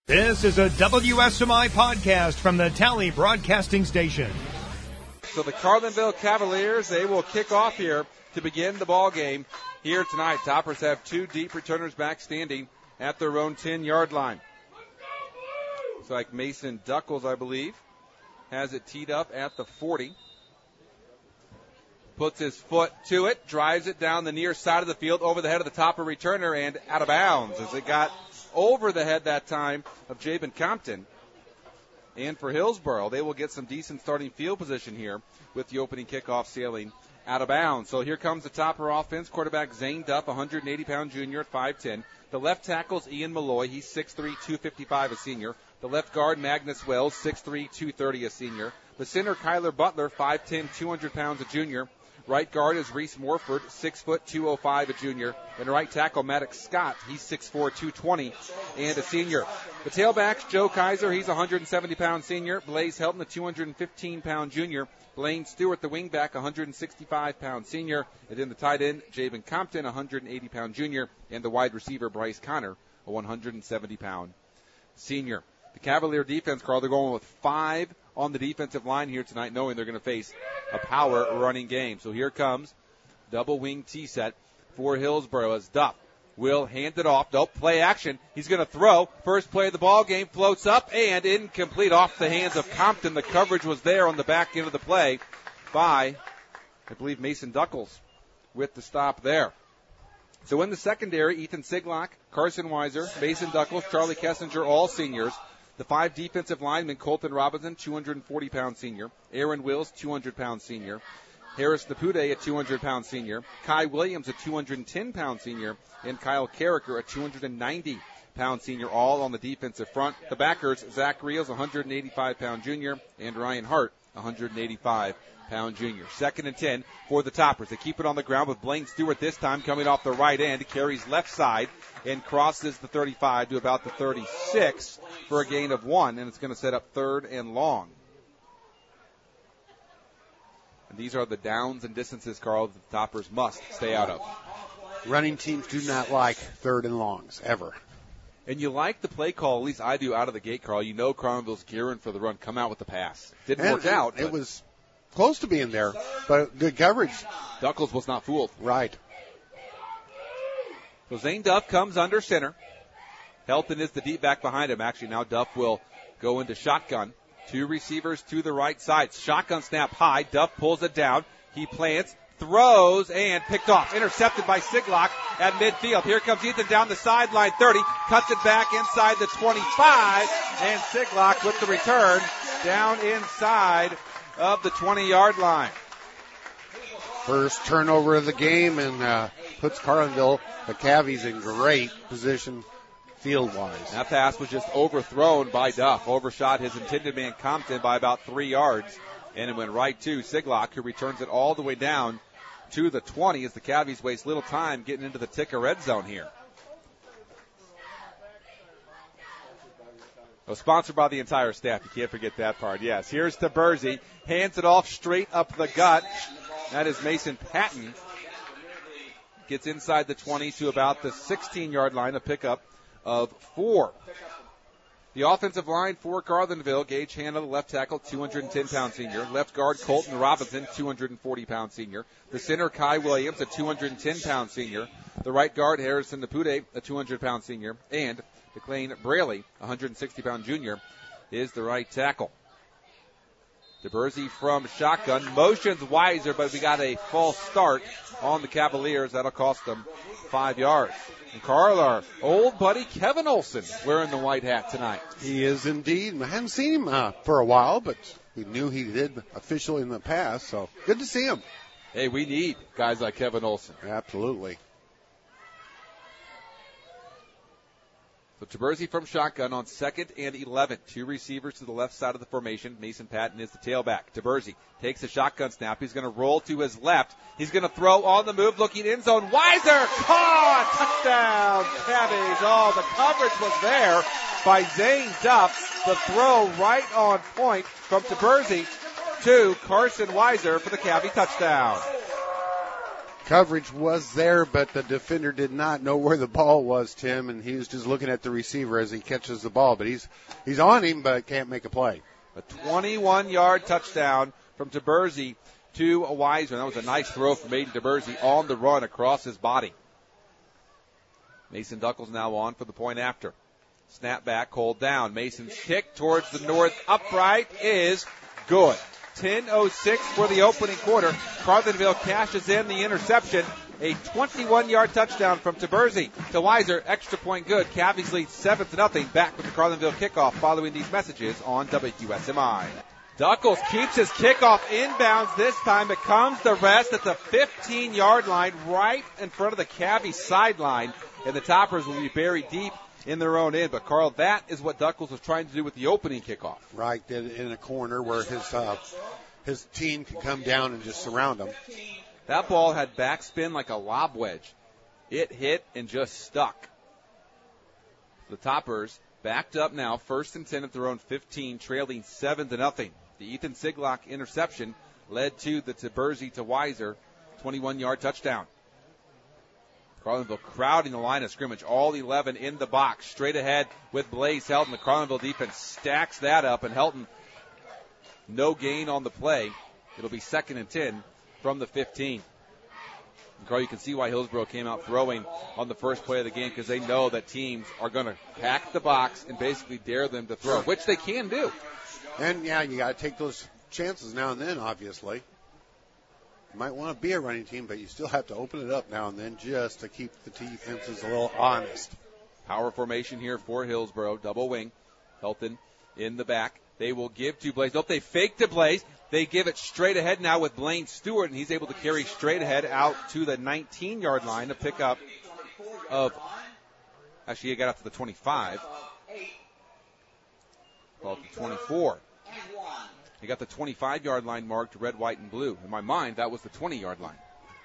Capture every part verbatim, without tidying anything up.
This is a W S M I podcast from the Tally Broadcasting Station. So the Carlinville Cavaliers, they will kick off here to begin the ball game here tonight. Toppers have two deep returners back standing at their own ten-yard line. Looks like Mason Duckles, I believe, has it teed up at the forty. Puts his foot to it, drives it down the near side of the field over the head of the Topper returner and out of bounds as it got over the head that time of Jabin Compton. And for Hillsboro, they will get some decent starting field position here with the opening kickoff sailing out of bounds. So here comes the Topper offense. Quarterback Zane Duff, one hundred eighty pound junior at five ten. The left tackle's Ian Malloy. He's six three, two fifty-five, a senior. The left guard, Magnus Wells, six three, two thirty, a senior. The center, Kyler Butler, five ten, two hundred pounds, a junior. Right guard is Reese Morford, six foot, two oh five, a junior. And right tackle, Maddox Scott, he's six four, two twenty, and a senior. The tailbacks, Joe Kaiser, he's one hundred seventy pound senior. Blaze Helton, the two hundred fifteen pound junior. Blaine Stewart, the wingback, one hundred sixty-five pound senior. And then the tight end, Jabin Compton, one hundred eighty pound junior. And the wide receiver, Bryce Connor, a one hundred seventy pound senior. The Cavalier defense, Carl, they're going with five on the defensive line here tonight, knowing they're going to face a power running game. So here comes double wing T-set for Hillsboro as Duff will hand it off. Nope, play action. He's going to throw. First play of the ball game, floats up and incomplete off the hands of Compton. The coverage was there on the back end of the play by, I believe, Mason Duckles with the stop there. So in the secondary, Ethan Siglock, Carson Weiser, Mason Duckles, Charlie Kessinger, all seniors. The five defensive linemen, Colton Robinson, two hundred forty pound senior. Aaron Wills, two hundred pound senior. Harris Napude, a two hundred pound senior. Kai Williams, a two hundred ten pound senior. And Kyle Carricker, a two hundred ninety pound senior, all on the defensive front. The backers, Zach Reels, one hundred eighty-five pound junior. And Ryan Hart, one hundred eighty-five pound junior. Second and ten for the Toppers. They keep it on the ground with Blaine Stewart this time coming off the right end. Carries left side and crosses the thirty-five to about the thirty-six for a gain of one, and it's going to set up third and long. And these are the downs and distances, Carl, that the Toppers must stay out of. Running teams do not like third and longs, ever. And you like the play call, at least I do, out of the gate, Carl. You know Carlinville's gearing for the run. Come out with the pass. Didn't and work out. It was close to being there, but good coverage. Duckles was not fooled. Right. So Zane Duff comes under center. Helton is the deep back behind him. Actually, now Duff will go into shotgun. Two receivers to the right side. Shotgun snap high. Duff pulls it down. He plants, throws, and picked off. Intercepted by Siglock at midfield. Here comes Ethan down the sideline. thirty. Cuts it back inside the twenty-five. And Siglock with the return down inside of the twenty-yard line. First turnover of the game and uh, puts Carlinville, the Cavies, in great position field-wise. That pass was just overthrown by Duff. Overshot his intended man Compton by about three yards. And it went right to Siglock, who returns it all the way down to the twenty as the Cavies waste little time getting into the tick of red zone here. Well, sponsored by the entire staff. You can't forget that part. Yes, here's to Bursey. Hands it off straight up the gut. That is Mason Patton. Gets inside the twenty to about the sixteen-yard line, a pickup of four. The offensive line for Carlinville, Gage Hanna, the left tackle, two hundred ten pound senior. Left guard, Colton Robinson, two hundred forty pound senior. The center, Kai Williams, a two hundred ten pound senior. The right guard, Harrison Napude, a two hundred pound senior. And DeClaine Braley, one hundred sixty pound junior, is the right tackle. DeBersey from shotgun. Motions Weiser, but we got a false start on the Cavaliers. That'll cost them five yards. And Carl, our old buddy Kevin Olson wearing the white hat tonight. He is indeed. I haven't seen him uh, for a while, but we knew he did officially in the past, so good to see him. Hey, we need guys like Kevin Olson. Absolutely. So Taberzi from shotgun on second and eleven. Two receivers to the left side of the formation. Mason Patton is the tailback. Taberzi takes a shotgun snap. He's going to roll to his left. He's going to throw on the move, looking end zone. Weiser caught! Touchdown, Cavies. Oh, the coverage was there by Zane Duff. The throw right on point from Taberzi to Carson Weiser for the Cavie touchdown. Coverage was there, but the defender did not know where the ball was, Tim, and he was just looking at the receiver as he catches the ball. But he's he's on him, but can't make a play. A twenty-one-yard touchdown from Taberzi to Weiser. That was a nice throw from Aiden Taberzi on the run across his body. Mason Duckles now on for the point after. Snap back, hold down. Mason's kick towards the north upright is good. ten oh six for the opening quarter. Carlinville cashes in the interception. A twenty-one-yard touchdown from Taberzi to Weiser. Extra point good. Cavies lead seven to nothing. Back with the Carlinville kickoff following these messages on W S M I. Duckles keeps his kickoff inbounds this time. It comes to rest at the fifteen-yard line right in front of the Cavies sideline. And the Toppers will be buried deep in their own end. But, Carl, that is what Duckles was trying to do with the opening kickoff. Right, in a corner where his uh, his team can come down and just surround him. That ball had backspin like a lob wedge. It hit and just stuck. The Toppers backed up now, first and ten at their own fifteen, trailing seven to nothing. The Ethan Siglock interception led to the Taberzi to Weiser twenty-one-yard touchdown. Carlinville crowding the line of scrimmage, all eleven in the box, straight ahead with Blaze Helton. The Carlinville defense stacks that up, and Helton, no gain on the play. It'll be second and ten from the fifteen. And Carl, you can see why Hillsborough came out throwing on the first play of the game, because they know that teams are going to pack the box and basically dare them to throw, which they can do. And, yeah, you got to take those chances now and then, obviously. You might want to be a running team, but you still have to open it up now and then just to keep the defenses a little honest. Power formation here for Hillsborough. Double wing. Helton in the back. They will give to Blaze. Nope, they fake to Blaze. They give it straight ahead now with Blaine Stewart, and he's able to carry straight ahead out to the nineteen-yard line to pick up of, actually he got up to the twenty-five. Well, the twenty-four. He got the twenty-five-yard line marked red, white, and blue. In my mind, that was the twenty-yard line.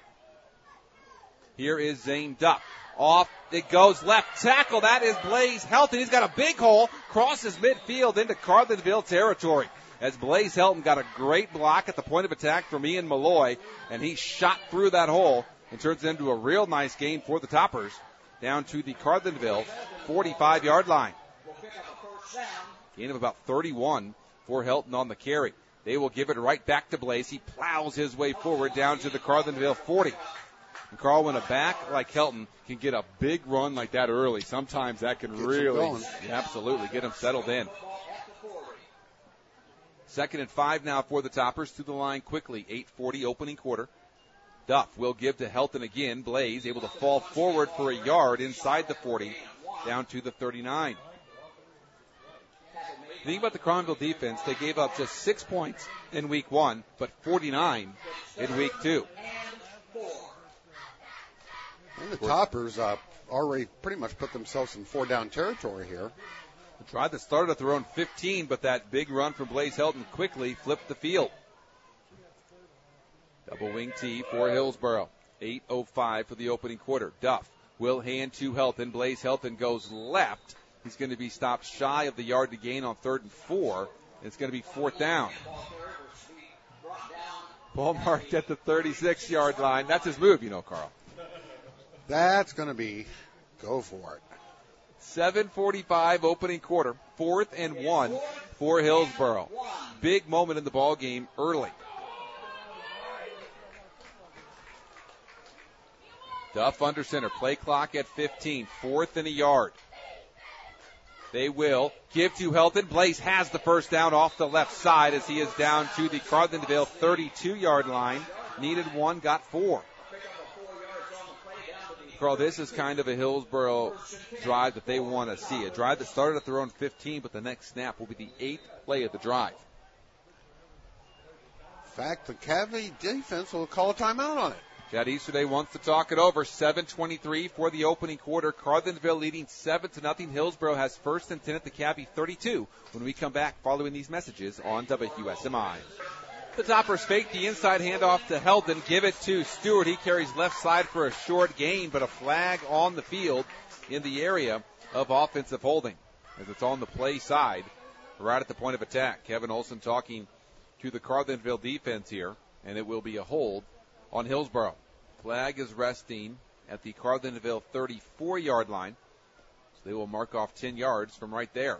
Here is Zane Duff. Off it goes, left tackle. That is Blaze Helton. He's got a big hole, crosses midfield into Carlinville territory. As Blaze Helton got a great block at the point of attack from Ian Malloy, and he shot through that hole and turns it into a real nice gain for the Toppers down to the Carlinville forty-five-yard line. Gain of about thirty-one for Helton on the carry. They will give it right back to Blaze. He plows his way forward down to the Carlinville forty. And Carl, when a back like Helton can get a big run like that early, sometimes that can Gets really, yeah, absolutely, get him settled in. Second and five now for the Toppers. To the line quickly. eight forty opening quarter. Duff will give to Helton again. Blaze able to fall forward for a yard inside the forty, down to the thirty-nine. The thing about the Carlinville defense, they gave up just six points in week one, but forty-nine in week two. And the Toppers uh, already pretty much put themselves in four-down territory here. The drive that started at their own fifteen, but that big run from Blaze Helton quickly flipped the field. Double wing T for Hillsborough. eight oh five for the opening quarter. Duff will hand to Helton. Blaze Helton goes left. He's going to be stopped shy of the yard to gain on third and four. It's going to be fourth down. Ball marked at the thirty-six-yard line. That's his move, you know, Carl. That's going to be, go for it. seven forty-five opening quarter. Fourth and one for Hillsborough. Big moment in the ball game early. Duff under center. Play clock at fifteen. Fourth and a yard. They will give to Helton. Blaze has the first down off the left side as he is down to the Carlinville thirty-two-yard line. Needed one, got four. Carl, this is kind of a Hillsborough drive that they want to see. A drive that started at their own fifteen, but the next snap will be the eighth play of the drive. In fact, the Cavy defense will call a timeout on it. Chad Easterday wants to talk it over. seven twenty-three for the opening quarter. Carlinville leading seven to nothing. Hillsborough has first and ten at the Cavy thirty-two when we come back following these messages on W S M I. The Toppers fake the inside handoff to Helton. Give it to Stewart. He carries left side for a short gain, but a flag on the field in the area of offensive holding as it's on the play side right at the point of attack. Kevin Olson talking to the Carlinville defense here, and it will be a hold on Hillsborough. Flag is resting at the Carlinville thirty-four-yard line. So they will mark off ten yards from right there.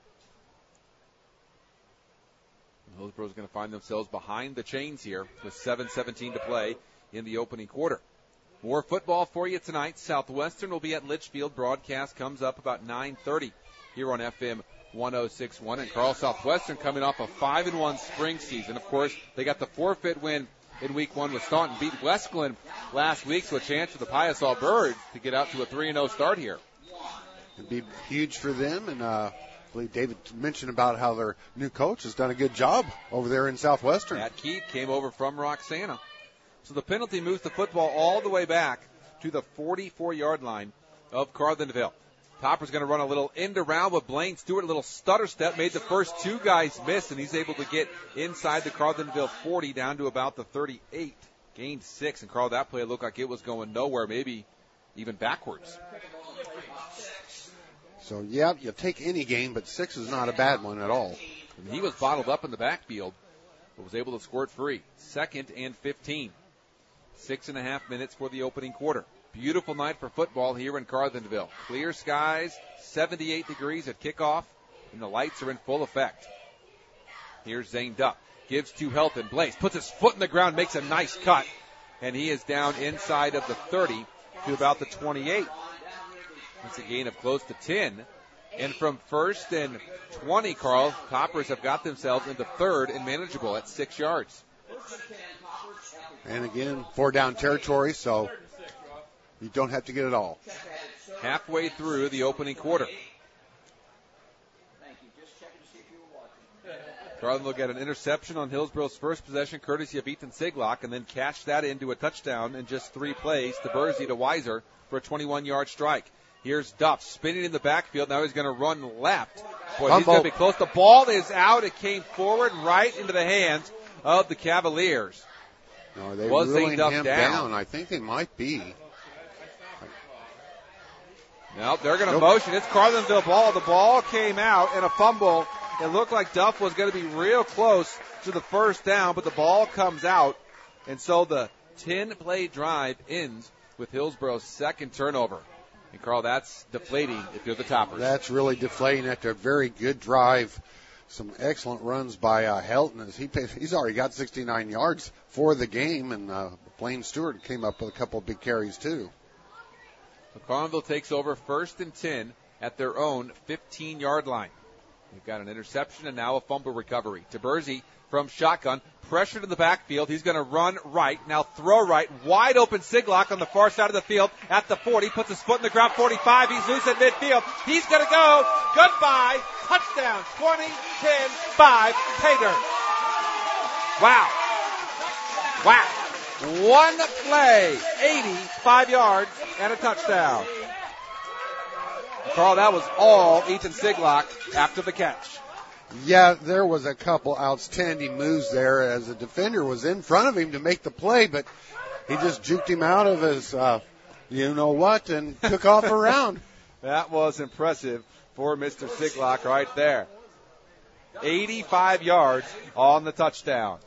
Hillsboro's going to find themselves behind the chains here with seven seventeen to play in the opening quarter. More football for you tonight. Southwestern will be at Litchfield. Broadcast comes up about nine thirty here on F M one oh six point one. And Carl Southwestern coming off a five and one spring season. Of course, they got the forfeit win in week one with Staunton. Beat West Glen last week, so a chance for the Piasaw Birds to get out to a three and oh start here. It'd be huge for them, and uh, I believe David mentioned about how their new coach has done a good job over there in Southwestern. Matt Keat came over from Roxana. So the penalty moves the football all the way back to the forty-four-yard line of Carlinville. Topper's going to run a little end around with Blaine Stewart, a little stutter step, made the first two guys miss, and he's able to get inside the Carlinville forty down to about the thirty-eight. Gained six, and Carl, that play looked like it was going nowhere, maybe even backwards. So, yeah, you take any game, but six is not a bad one at all. And he was bottled up in the backfield, but was able to squirt free. Second and fifteen. Six and a half minutes for the opening quarter. Beautiful night for football here in Carlinville. Clear skies, seventy-eight degrees at kickoff, and the lights are in full effect. Here's Zane Duck. Gives to Helton. Blaze puts his foot in the ground, makes a nice cut, and he is down inside of the thirty to about the twenty-eight. That's a gain of close to ten. And from first and twenty, Carl, Toppers have got themselves into third and manageable at six yards. And again, four down territory, so you don't have to get it all. Halfway through the opening quarter. Carlin will get an interception on Hillsboro's first possession, courtesy of Ethan Siglock, and then catch that into a touchdown in just three plays to Bursey to Weiser for a twenty-one-yard strike. Here's Duff spinning in the backfield. Now he's going to run left. Boy, he's going to be close. The ball is out. It came forward right into the hands of the Cavaliers. No, they Was ruling Duff him down? down. I think they might be. No, they're going to Nope. motion. It's Carlinville ball. The ball came out and a fumble. It looked like Duff was going to be real close to the first down, but the ball comes out. And so the ten-play drive ends with Hillsboro's second turnover. And, Carl, that's deflating if you're the Toppers. That's really deflating after a very good drive. Some excellent runs by uh, Helton. As he he's already got sixty-nine yards for the game, and uh, Blaine Stewart came up with a couple of big carries too. So Carlinville takes over first and ten at their own fifteen-yard line. They've got an interception and now a fumble recovery. Taberzi from shotgun, pressured in the backfield. He's going to run right, now throw right, wide open Siglock on the far side of the field at the forty, puts his foot in the ground, forty-five, he's loose at midfield. He's going to go, goodbye, touchdown, twenty, ten, five, Tater. Wow. Wow. One play, eighty-five yards and a touchdown. Carl, that was all Ethan Siglock after the catch. Yeah, there was a couple outstanding moves there as the defender was in front of him to make the play, but he just juked him out of his, uh, you know what, and took off around. That was impressive for Mister Siglock right there. eighty-five yards on the touchdown.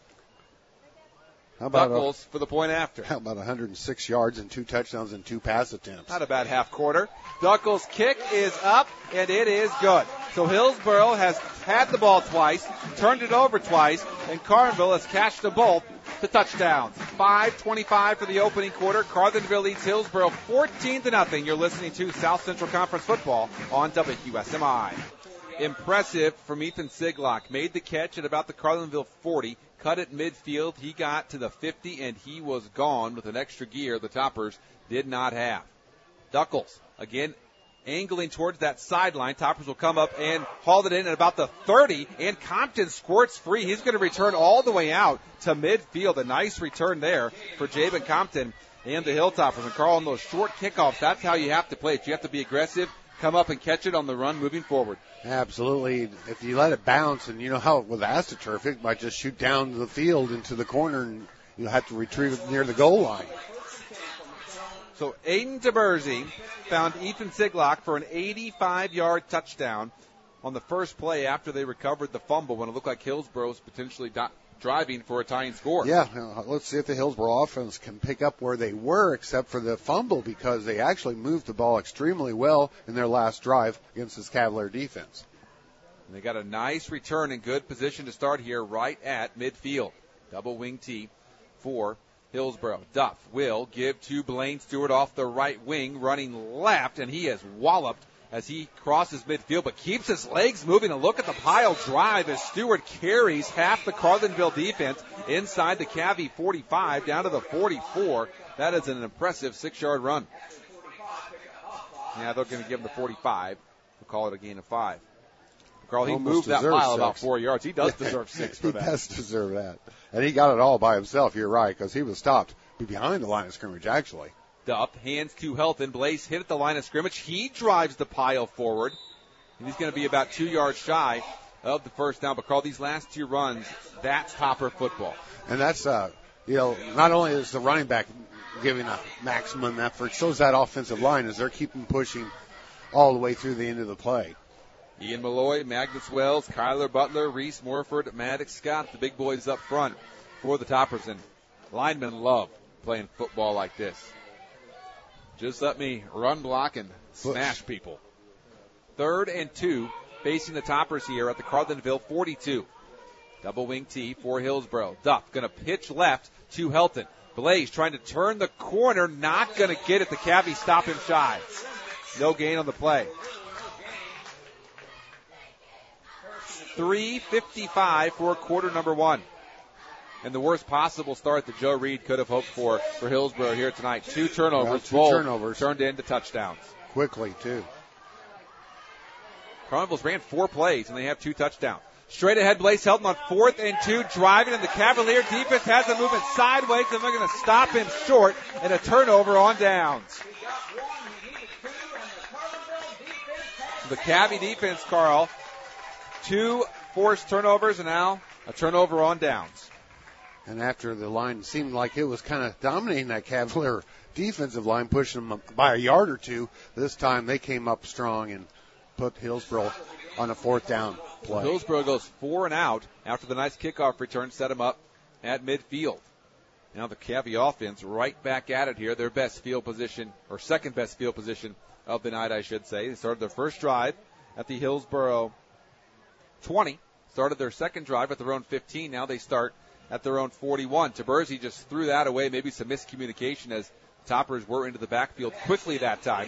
How about Buckles for the point after. How about one hundred six yards and two touchdowns and two pass attempts? Not a bad half quarter. Duckles' kick is up, and it is good. So Hillsboro has had the ball twice, turned it over twice, and Carlinville has catched them both to touchdowns. five twenty-five for the opening quarter. Carlinville leads Hillsboro fourteen to nothing. You're listening to South Central Conference football on W S M I. Impressive from Ethan Siglock. Made the catch at about the Carlinville forty. Cut it midfield. He got to the fifty, and he was gone with an extra gear the Toppers did not have. Duckles, again, angling towards that sideline. Toppers will come up and haul it in at about the thirty, and Compton squirts free. He's going to return all the way out to midfield. A nice return there for Jabin Compton and the Hilltoppers. And Carl, on those short kickoffs, that's how you have to play it. You have to be aggressive, come up and catch it on the run moving forward. Absolutely. If you let it bounce, and you know how with AstroTurf, it might just shoot down the field into the corner, and you'll have to retrieve it near the goal line. So Aiden Taberzi found Ethan Siglock for an eighty-five-yard touchdown on the first play after they recovered the fumble when it looked like Hillsboro was potentially do- driving for a tying score. Yeah, uh, let's see if the Hillsborough offense can pick up where they were, except for the fumble, because they actually moved the ball extremely well in their last drive against this Cavalier defense. And they got a nice return in good position to start here right at midfield. Double wing T for Hillsborough. Duff will give to Blaine Stewart off the right wing, running left, and he is walloped as he crosses midfield, but keeps his legs moving. And look at the pile drive as Stewart carries half the Carlinville defense inside the Cavy forty-five down to the forty-four. That is an impressive six-yard run. Yeah, they're going to give him the forty-five. We'll call it a gain of five. Carl, he Almost moved that deserves mile six. about four yards. He does deserve six for he that. He does deserve that. And he got it all by himself, you're right, because he was stopped behind the line of scrimmage, actually. Duff hands to Helton. Blaze hit at the line of scrimmage. He drives the pile forward, and he's going to be about two yards shy of the first down. But, Carl, these last two runs, that's Hopper football. And that's, uh, you know, not only is the running back giving a maximum effort, so is that offensive line as they're keeping pushing all the way through the end of the play. Ian Malloy, Magnus Wells, Kyler Butler, Reese Morford, Maddox Scott, the big boys up front for the Toppers. And linemen love playing football like this. Just let me run, block, and smash people. Third and two, facing the Toppers here at the Carlinville forty-two. Double wing T for Hillsborough. Duff going to pitch left to Helton. Blaze trying to turn the corner, not going to get it. The Cavs stop him shy. No gain on the play. three fifty-five for quarter number one. And the worst possible start that Joe Reed could have hoped for for Hillsborough here tonight. Two turnovers, two both turnovers. turned into touchdowns. Quickly, too. Carnivals ran four plays, and they have two touchdowns. Straight ahead, Blaze Helton on fourth and two, driving, and the Cavalier defense has him moving sideways, and they're going to stop him short, and a turnover on downs. The Cavy defense, Carl, two forced turnovers, and now a turnover on downs. And after the line seemed like it was kind of dominating that Cavalier defensive line, pushing them by a yard or two, this time they came up strong and put Hillsborough on a fourth down play. Hillsborough goes four and out after the nice kickoff return set them up at midfield. Now the Cavy offense right back at it here. Their best field position, or second best field position of the night, I should say. They started their first drive at the Hillsborough twenty. Started their second drive at their own fifteen. Now they start at their own forty-one. Taberzi just threw that away. Maybe some miscommunication as Toppers were into the backfield quickly that time.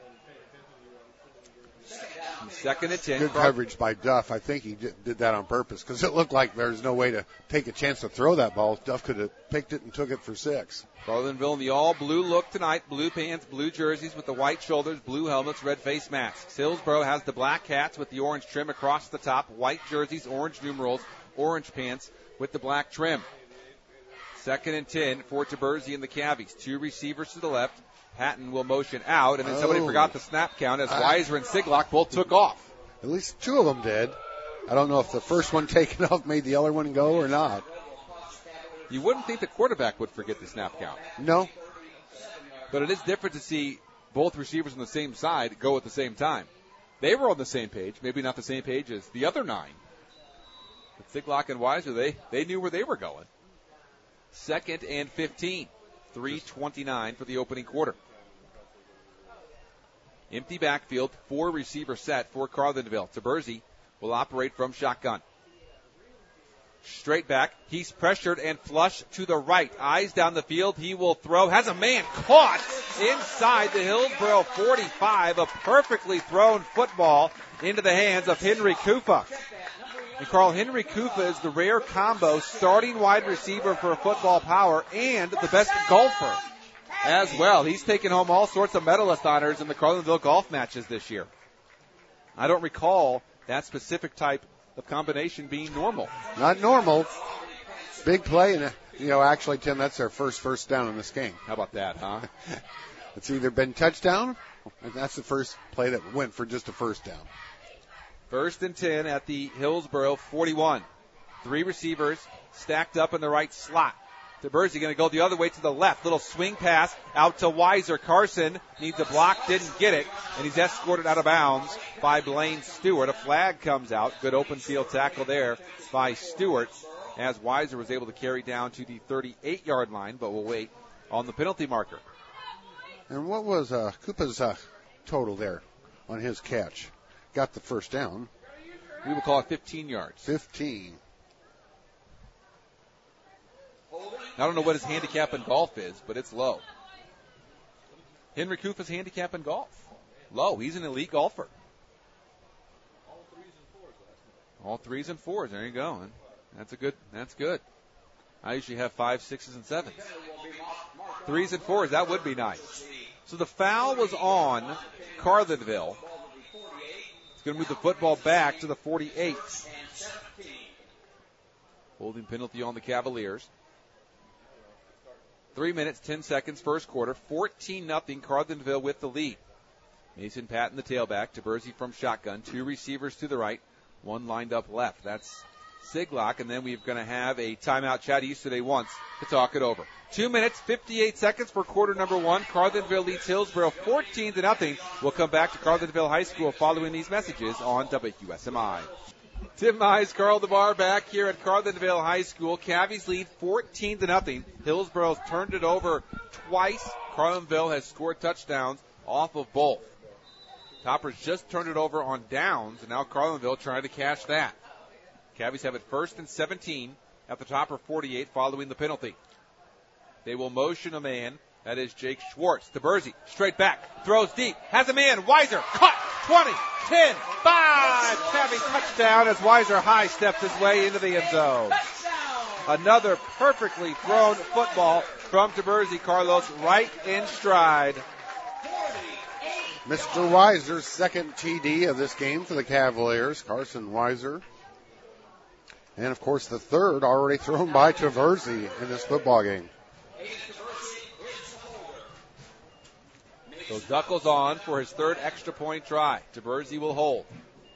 Second and ten. Good coverage by Duff. I think he did, did that on purpose because it looked like there's no way to take a chance to throw that ball. Duff could have picked it and took it for six. Carlinville in the all-blue look tonight. Blue pants, blue jerseys with the white shoulders, blue helmets, red face masks. Hillsborough has the black hats with the orange trim across the top, white jerseys, orange numerals, orange pants with the black trim. Second and ten for Taberzi and the Cavies. Two receivers to the left. Hatton will motion out, and then somebody Oh. forgot the snap count as I- Weiser and Siglock both took off. At least two of them did. I don't know if the first one taken off made the other one go or not. You wouldn't think the quarterback would forget the snap count. No. But it is different to see both receivers on the same side go at the same time. They were on the same page, maybe not the same page as the other nine. But Siglock and Weiser, they, they knew where they were going. Second and fifteen. three twenty-nine for the opening quarter. Empty backfield, four receiver set for Carlinville. Taberzi will operate from shotgun. Straight back. He's pressured and flush to the right. Eyes down the field. He will throw. Has a man caught inside the Hillsborough forty-five. A perfectly thrown football into the hands of Henry Kufa. And Carl, Henry Kufa is the rare combo starting wide receiver for Football Power and the best golfer as well. He's taken home all sorts of medalist honors in the Carlinville golf matches this year. I don't recall that specific type of combination being normal. Not normal. Big play, and, uh, you know, actually, Tim, that's their first first down in this game. How about that, huh? It's either been touchdown, and that's the first play that went for just a first down. First and ten at the Hillsborough forty-one. Three receivers stacked up in the right slot. Taberzi going to go the other way to the left. Little swing pass out to Weiser. Carson needs a block, didn't get it, and he's escorted out of bounds by Blaine Stewart. A flag comes out. Good open field tackle there by Stewart. as Weiser was able to carry down to the thirty-eight-yard line, but will wait on the penalty marker. And what was uh, Koopa's uh, total there on his catch? Got the first down. We would call it fifteen yards. fifteen. I don't know what his handicap in golf is, but it's low. Henry Koopa's handicap in golf. Low. He's an elite golfer. All threes and fours. There you go. That's a good. That's good. I usually have five, sixes, and sevens. Threes and fours. That would be nice. So the foul was on Carlinville. It's going to move the football back to the forty-eight. Holding penalty on the Cavaliers. Three minutes, ten seconds, first quarter. fourteen nothing, Carlinville with the lead. Mason Patton, the tailback. Taberzi from shotgun. Two receivers to the right. One lined up left. That's Siglock. And then we're going to have a timeout. Chad Easterday once to talk it over. Two minutes, fifty-eight seconds for quarter number one. Carlinville leads Hillsboro fourteen to nothing. We'll come back to Carlinville High School following these messages on W S M I. Tim Mize, Carl DeBar back here at Carlinville High School. Cavies lead fourteen to nothing. Hillsboro's turned it over twice. Carlinville has scored touchdowns off of both. Toppers just turned it over on downs, and now Carlinville trying to cash that. Cavies have it first and seventeen at the Topper forty-eight following the penalty. They will motion a man. That is Jake Schwartz. Taberzi, straight back, throws deep, has a man, Weiser, caught, twenty, ten, five, Cavies touchdown as Weiser high steps his way into the end zone. Another perfectly thrown football from Taberzi, Carlos, right in stride. Mister Weiser's second T D of this game for the Cavaliers, Carson Weiser. And, of course, the third already thrown by Taberzi in this football game. So Duckles on for his third extra point try. Taberzi will hold.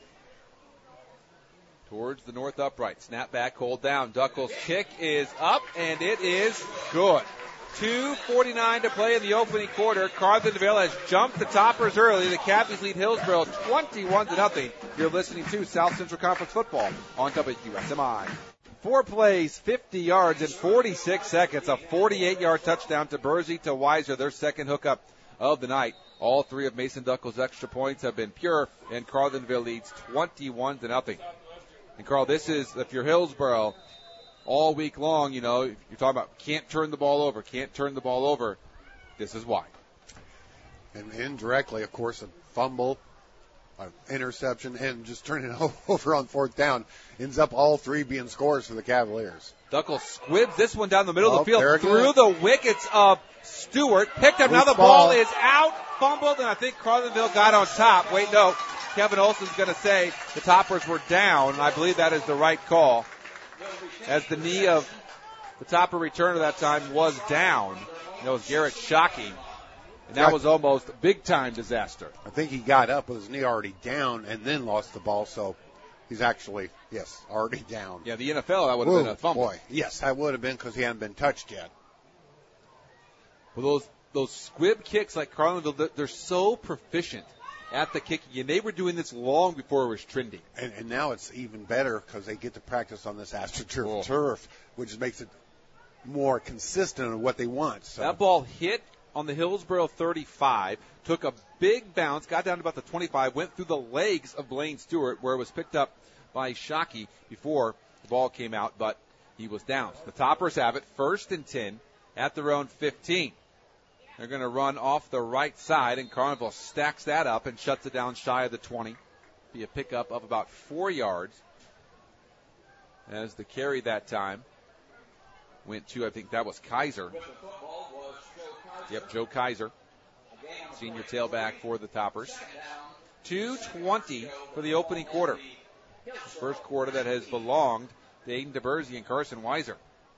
Towards the north upright. Snap back, hold down. Duckles' kick is up, and it is good. two forty-nine to play in the opening quarter. Carlinville has jumped the Toppers early. The Cavies lead Hillsboro twenty-one to nothing. You're listening to South Central Conference football on W S M I. Four plays, fifty yards in forty-six seconds. A forty-eight-yard touchdown to Taberzi to Weiser, their second hookup of the night. All three of Mason Duckles' extra points have been pure, and Carlinville leads twenty-one to nothing. And Carl, this is, if you're Hillsboro, all week long, you know, you're talking about can't turn the ball over, can't turn the ball over. This is why. And indirectly, of course, a fumble, an interception, and just turning it over on fourth down ends up all three being scores for the Cavaliers. Duckles squibs this one down the middle oh, of the field through the wickets of Stewart. Picked up. Now the ball. ball is out. Fumbled, and I think Carlinville got on top. Wait, no. Kevin Olson's going to say the Toppers were down, and I believe that is the right call, as the knee of the Topper returner that time was down. That was Garrett Shockey, and that was almost a big-time disaster. I think he got up with his knee already down and then lost the ball, so he's actually, yes, already down. Yeah, the N F L, that would have Whoa, been a fumble. Boy, yes, that would have been because he hadn't been touched yet. Well, those those squib kicks like Carlinville, they're so proficient at the kicking, and they were doing this long before it was trending. And, and now it's even better because they get to practice on this AstroTurf oh. turf, which makes it more consistent of what they want. So. That ball hit on the Hillsboro thirty-five, took a big bounce, got down to about the twenty-five, went through the legs of Blaine Stewart, where it was picked up by Shockey before the ball came out, but he was down. The Toppers have it first and ten at their own fifteen. They're going to run off the right side, and Carlinville stacks that up and shuts it down shy of the twenty. Be a pickup of about four yards as the carry that time went to, I think that was Kaiser. Yep, Joe Kaiser, senior tailback for the Toppers. two twenty for the opening quarter. First quarter that has belonged to Aiden Taberzi and Carson Weiser.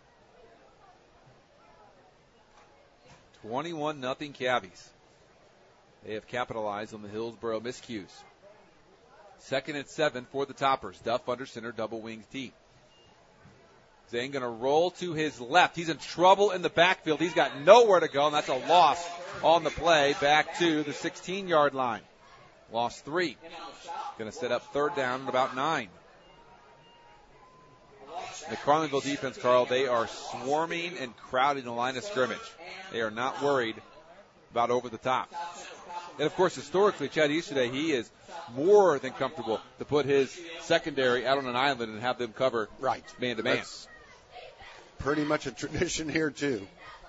twenty-one nothing Cavies. They have capitalized on the Hillsboro miscues. Second and seven for the Toppers. Duff under center, double wings deep. Zane going to roll to his left. He's in trouble in the backfield. He's got nowhere to go, and that's a loss on the play back to the sixteen-yard line. Lost three. Going to set up third down at about nine. The Carlinville defense, Carl, they are swarming and crowding the line of scrimmage. They are not worried about over the top. And, of course, historically, Chad Easterday, he is more than comfortable to put his secondary out on an island and have them cover right man-to-man. That's pretty much a tradition here, too.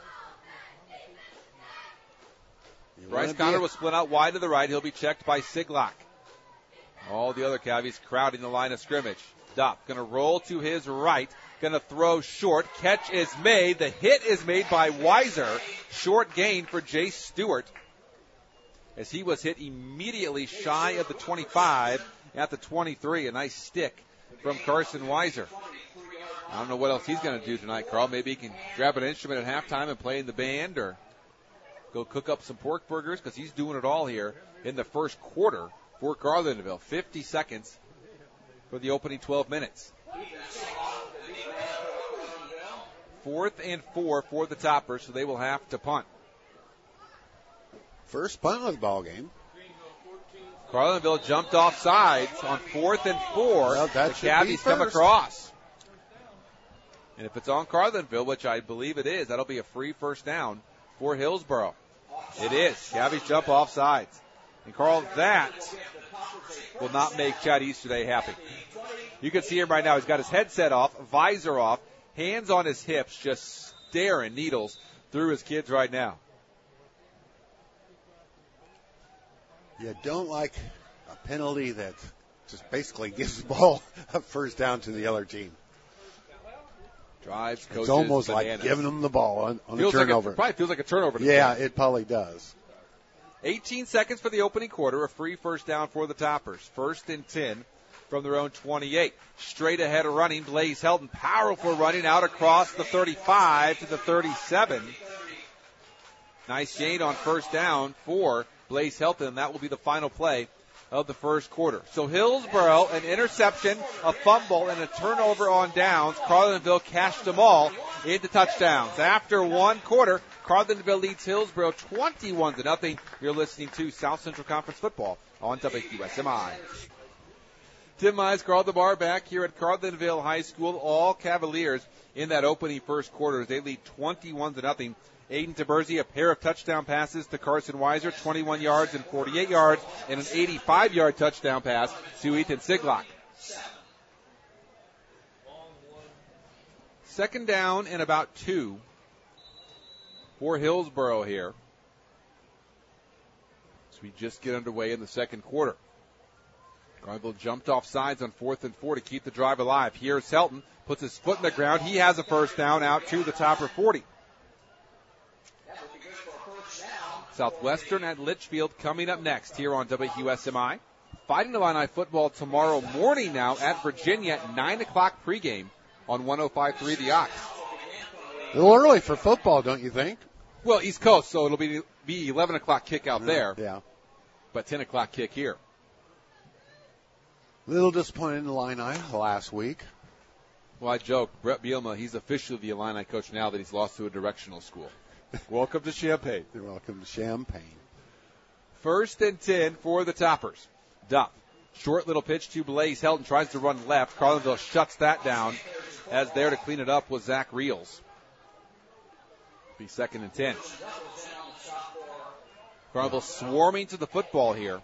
You Bryce Connor was split out wide to the right. He'll be checked by Siglock. All the other Cavies crowding the line of scrimmage. Duff going to roll to his right. Going to throw short. Catch is made. The hit is made by Weiser. Short gain for Jace Stewart, as he was hit immediately shy of the twenty-five at the twenty-three. A nice stick from Carson Weiser. I don't know what else he's going to do tonight, Carl. Maybe he can grab an instrument at halftime and play in the band, or go cook up some pork burgers, because he's doing it all here in the first quarter for Carlinville. fifty seconds for the opening twelve minutes. Fourth and four for the Toppers, so they will have to punt. First punt of the ball game. Carlinville jumped off sides on fourth and four. Well, that the should be Cavies come first. across. And if it's on Carlinville, which I believe it is, that'll be a free first down for Hillsboro. It is. Cavies jump off sides. And Carl, that will not make Chad Easterday happy. You can see him right now. He's got his headset off, visor off, hands on his hips, just staring needles through his kids right now. You don't like a penalty that just basically gives the ball a first down to the other team. Drives, coaches, it's almost bananas. like giving them the ball on, on a feels turnover. Like a, probably feels like a turnover. To yeah, them. It probably does. eighteen seconds for the opening quarter, a free first down for the Toppers. First and ten from their own twenty-eight. Straight ahead of running, Blaze Helton, powerful running out across the thirty-five to the thirty-seven. Nice gain on first down for Blaze Helton, and that will be the final play of the first quarter. So Hillsboro, an interception, a fumble, and a turnover on downs. Carlinville cashed them all into touchdowns. After one quarter, Carlinville leads Hillsboro twenty-one to nothing. You're listening to South Central Conference football on W Q S M I. Tim Mize, Carl DeBar back here at Carlinville High School. All Cavaliers in that opening first quarter as they lead twenty-one to nothing. Aiden Taberzi, a pair of touchdown passes to Carson Weiser, twenty-one yards and forty-eight yards, and an eighty-five-yard touchdown pass to Ethan Siglock. Second down and about two for Hillsboro here. So we just get underway in the second quarter. Carlinville jumped off sides on fourth and four to keep the drive alive. Here's Helton, puts his foot in the ground. He has a first down out to the Topper forty. Southwestern at Litchfield coming up next here on W Q S M I. Fighting Illini football tomorrow morning now at Virginia at nine o'clock pregame on one oh five point three The Ox. A little early for football, don't you think? Well, East Coast, so it'll be be eleven o'clock kick out there. Yeah. But ten o'clock kick here. A little disappointed in the Illini last week. Well, I joke. Brett Bielema, he's officially the Illini coach now that he's lost to a directional school. Welcome to Champaign. You're welcome to Champaign. First and ten for the Toppers. Duff. Short little pitch to Blaze Helton. Tries to run left. Carlinville shuts that down. As there to clean it up was Zach Reels. Be second and ten. Carlinville swarming to the football here.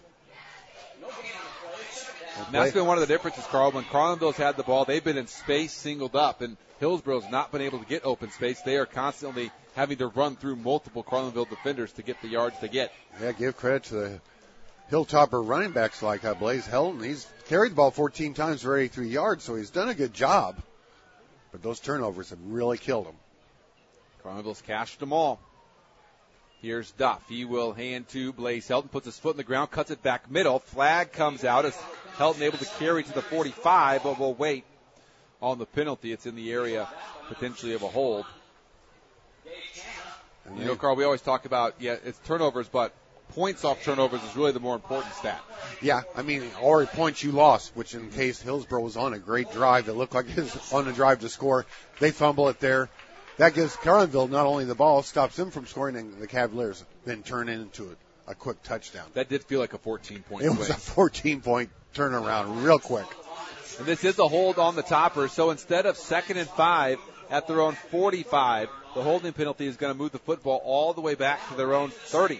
And that's been one of the differences, Carl. When Carlinville's had the ball, they've been in space singled up, and Hillsboro's not been able to get open space. They are constantly having to run through multiple Carlinville defenders to get the yards they get. Yeah, give credit to the Hilltopper running backs like uh, Blaze Helton. He's carried the ball fourteen times for eighty-three yards, so he's done a good job. But those turnovers have really killed him. Carlinville's cashed them all. Here's Duff. He will hand to Blaze Helton, puts his foot in the ground, cuts it back middle. Flag comes out as Helton able to carry to the forty-five, but will wait on the penalty. It's in the area potentially of a hold. And you know, Carl, we always talk about, yeah, it's turnovers, but points off turnovers is really the more important stat. Yeah, I mean, or points you lost, which in case Hillsboro was on a great drive that looked like it was on a drive to score. They fumble it there. That gives Carlinville not only the ball, stops them from scoring, and the Cavaliers then turn it into a, a quick touchdown. That did feel like a fourteen-point It swing. was a fourteen-point turnaround real quick. And this is a hold on the Toppers, so instead of second and five at their own forty-five, the holding penalty is going to move the football all the way back to their own thirty.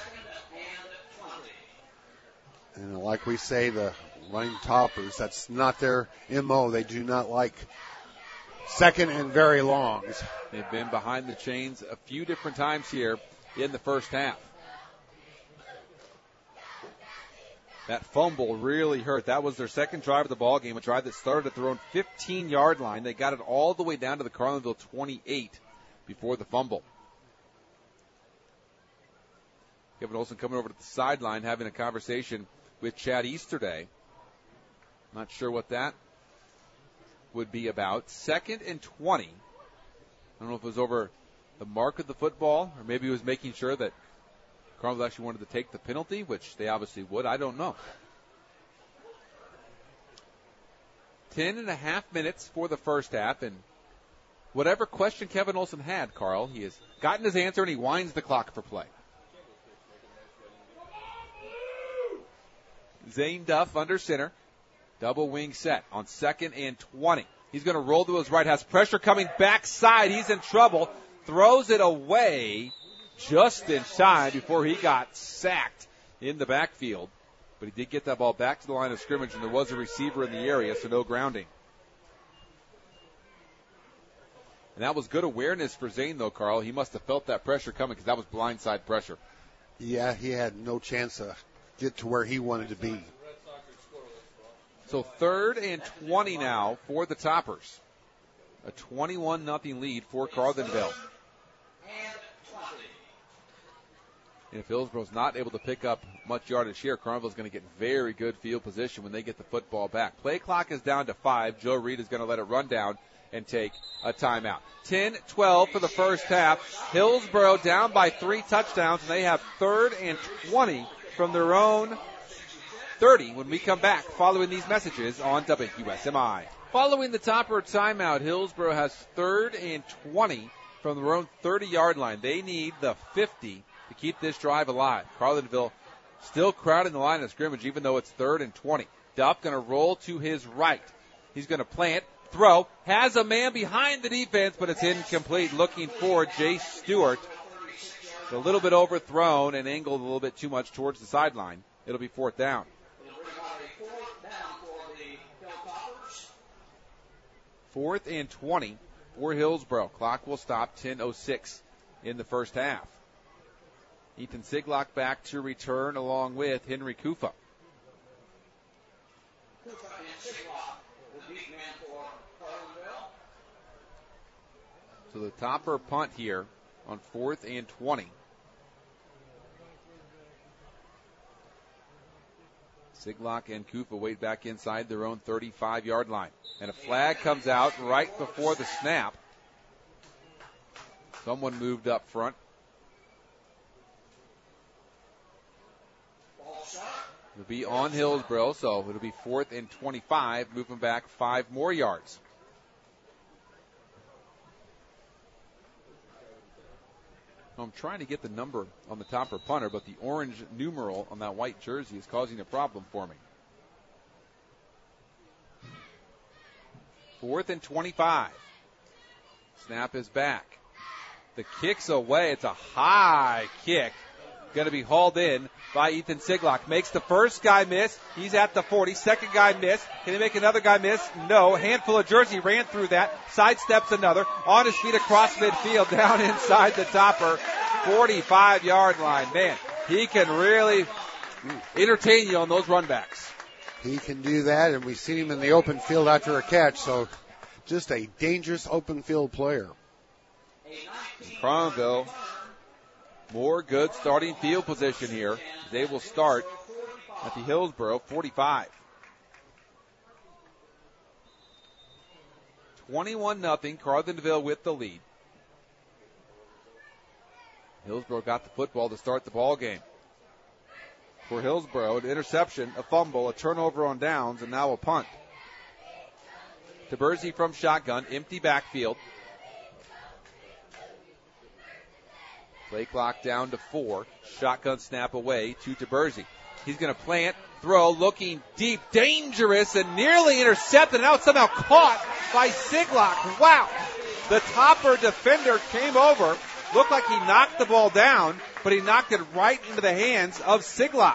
And like we say, the running Toppers, that's not their M O. They do not like second and very longs. They've been behind the chains a few different times here in the first half. That fumble really hurt. That was their second drive of the ball game, a drive that started at their own fifteen-yard line. They got it all the way down to the Carlinville twenty-eight before the fumble. Kevin Olson coming over to the sideline having a conversation with Chad Easterday. Not sure what that would be about. Second and twenty. I don't know if it was over the mark of the football, or maybe he was making sure that Carlinville actually wanted to take the penalty, which they obviously would. I don't know. Ten and a half minutes for the first half, and whatever question Kevin Olson had, Carl, he has gotten his answer, and he winds the clock for play. Zane Duff under center. Double wing set on second and twenty. He's going to roll to his right, has pressure coming backside. He's in trouble. Throws it away just in time before he got sacked in the backfield. But he did get that ball back to the line of scrimmage, and there was a receiver in the area, so no grounding. And that was good awareness for Zane, though, Carl. He must have felt that pressure coming because that was blindside pressure. Yeah, he had no chance to get to where he wanted to be. So third and twenty now for the Toppers. A twenty-one nothing lead for Carlinville. And if Hillsboro's not able to pick up much yardage here, Carlinville's going to get very good field position when they get the football back. Play clock is down to five. Joe Reed is going to let it run down and take a timeout. ten twelve for the first half. Hillsboro down by three touchdowns, and they have third and twenty from their own thirty when we come back following these messages on W S M I. Following the Topper timeout, Hillsboro has third and twenty from their own thirty-yard line. They need the fifty to keep this drive alive. Carlinville still crowding the line of scrimmage even though it's third and twenty. Duff going to roll to his right. He's going to plant, throw, has a man behind the defense, but it's incomplete. Looking for Jay Stewart. It's a little bit overthrown and angled a little bit too much towards the sideline. It'll be fourth down. Fourth and twenty for Hillsboro. Clock will stop, ten oh six in the first half. Ethan Siglock back to return along with Henry Kufa. So the Topper punt here on fourth and twenty. Siglock and Kufa wait back inside their own thirty-five-yard line. And a flag comes out right before the snap. Someone moved up front. It'll be on Hillsboro, so it'll be fourth and twenty-five, moving back five more yards. I'm trying to get the number on the Topper punter, but the orange numeral on that white jersey is causing a problem for me. Fourth and twenty-five. Snap is back. The kick's away. It's a high kick. Going to be hauled in by Ethan Siglock. Makes the first guy miss. He's at the forty. Second guy miss. Can he make another guy miss? No. Handful of jersey ran through that. Sidesteps another. On his feet across midfield. Down inside the Topper. forty-five-yard line. Man, he can really entertain you on those runbacks. He can do that, and we've seen him in the open field after a catch. So just a dangerous open field player. Carlinville, more good starting field position here. They will start at the Hillsboro forty-five. twenty-one nothing, Carlinville with the lead. Hillsboro got the football to start the ball game. For Hillsboro, an interception, a fumble, a turnover on downs, and now a punt. DeBersey from shotgun, empty backfield. Play clock down to four. Shotgun snap away to DeBersey. He's going to plant, throw, looking deep, dangerous, and nearly intercepted. Now it's somehow caught by Siglock. Wow. The topper defender came over. Looked like he knocked the ball down, but he knocked it right into the hands of Siglock.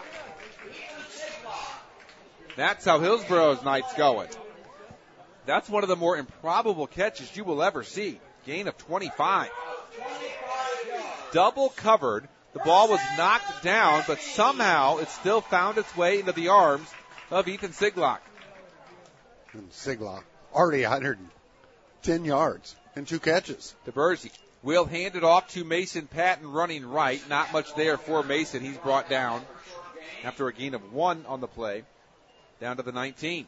That's how Hillsboro's night's going. That's one of the more improbable catches you will ever see. Gain of twenty-five. Double covered. The ball was knocked down, but somehow it still found its way into the arms of Ethan Siglock. And Siglock already one hundred ten yards and two catches. DeBersey will hand it off to Mason Patton running right. Not much there for Mason. He's brought down after a gain of one on the play, down to the nineteen.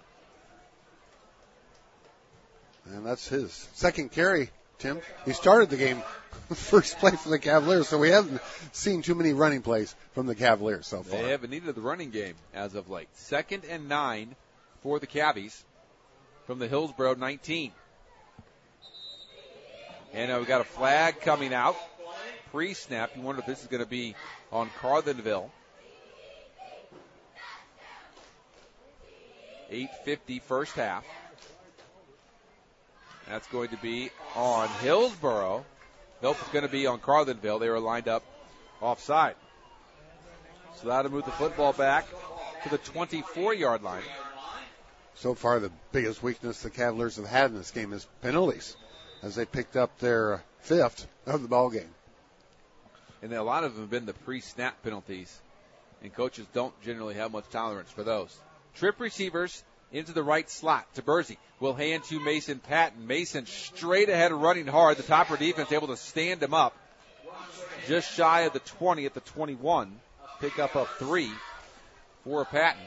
And that's his second carry, Tim. He started the game first play for the Cavaliers, so we haven't seen too many running plays from the Cavaliers so far. They haven't needed the running game as of late. Second and nine for the Cavies from the Hillsboro nineteen. And uh, we've got a flag coming out. Pre-snap. You wonder if this is going to be on Carlinville. eight fifty first half. That's going to be on Hillsboro. Nope, it's going to be on Carlinville. They were lined up offside. So that'll move the football back to the twenty-four-yard line. So far, the biggest weakness the Cavaliers have had in this game is penalties, as they picked up their fifth of the ball game. And a lot of them have been the pre-snap penalties, and coaches don't generally have much tolerance for those. Trip receivers into the right slot. DeBersey will hand to Mason Patton. Mason straight ahead running hard. The Topper defense able to stand him up just shy of the twenty at the twenty-one. Pick up a three for Patton.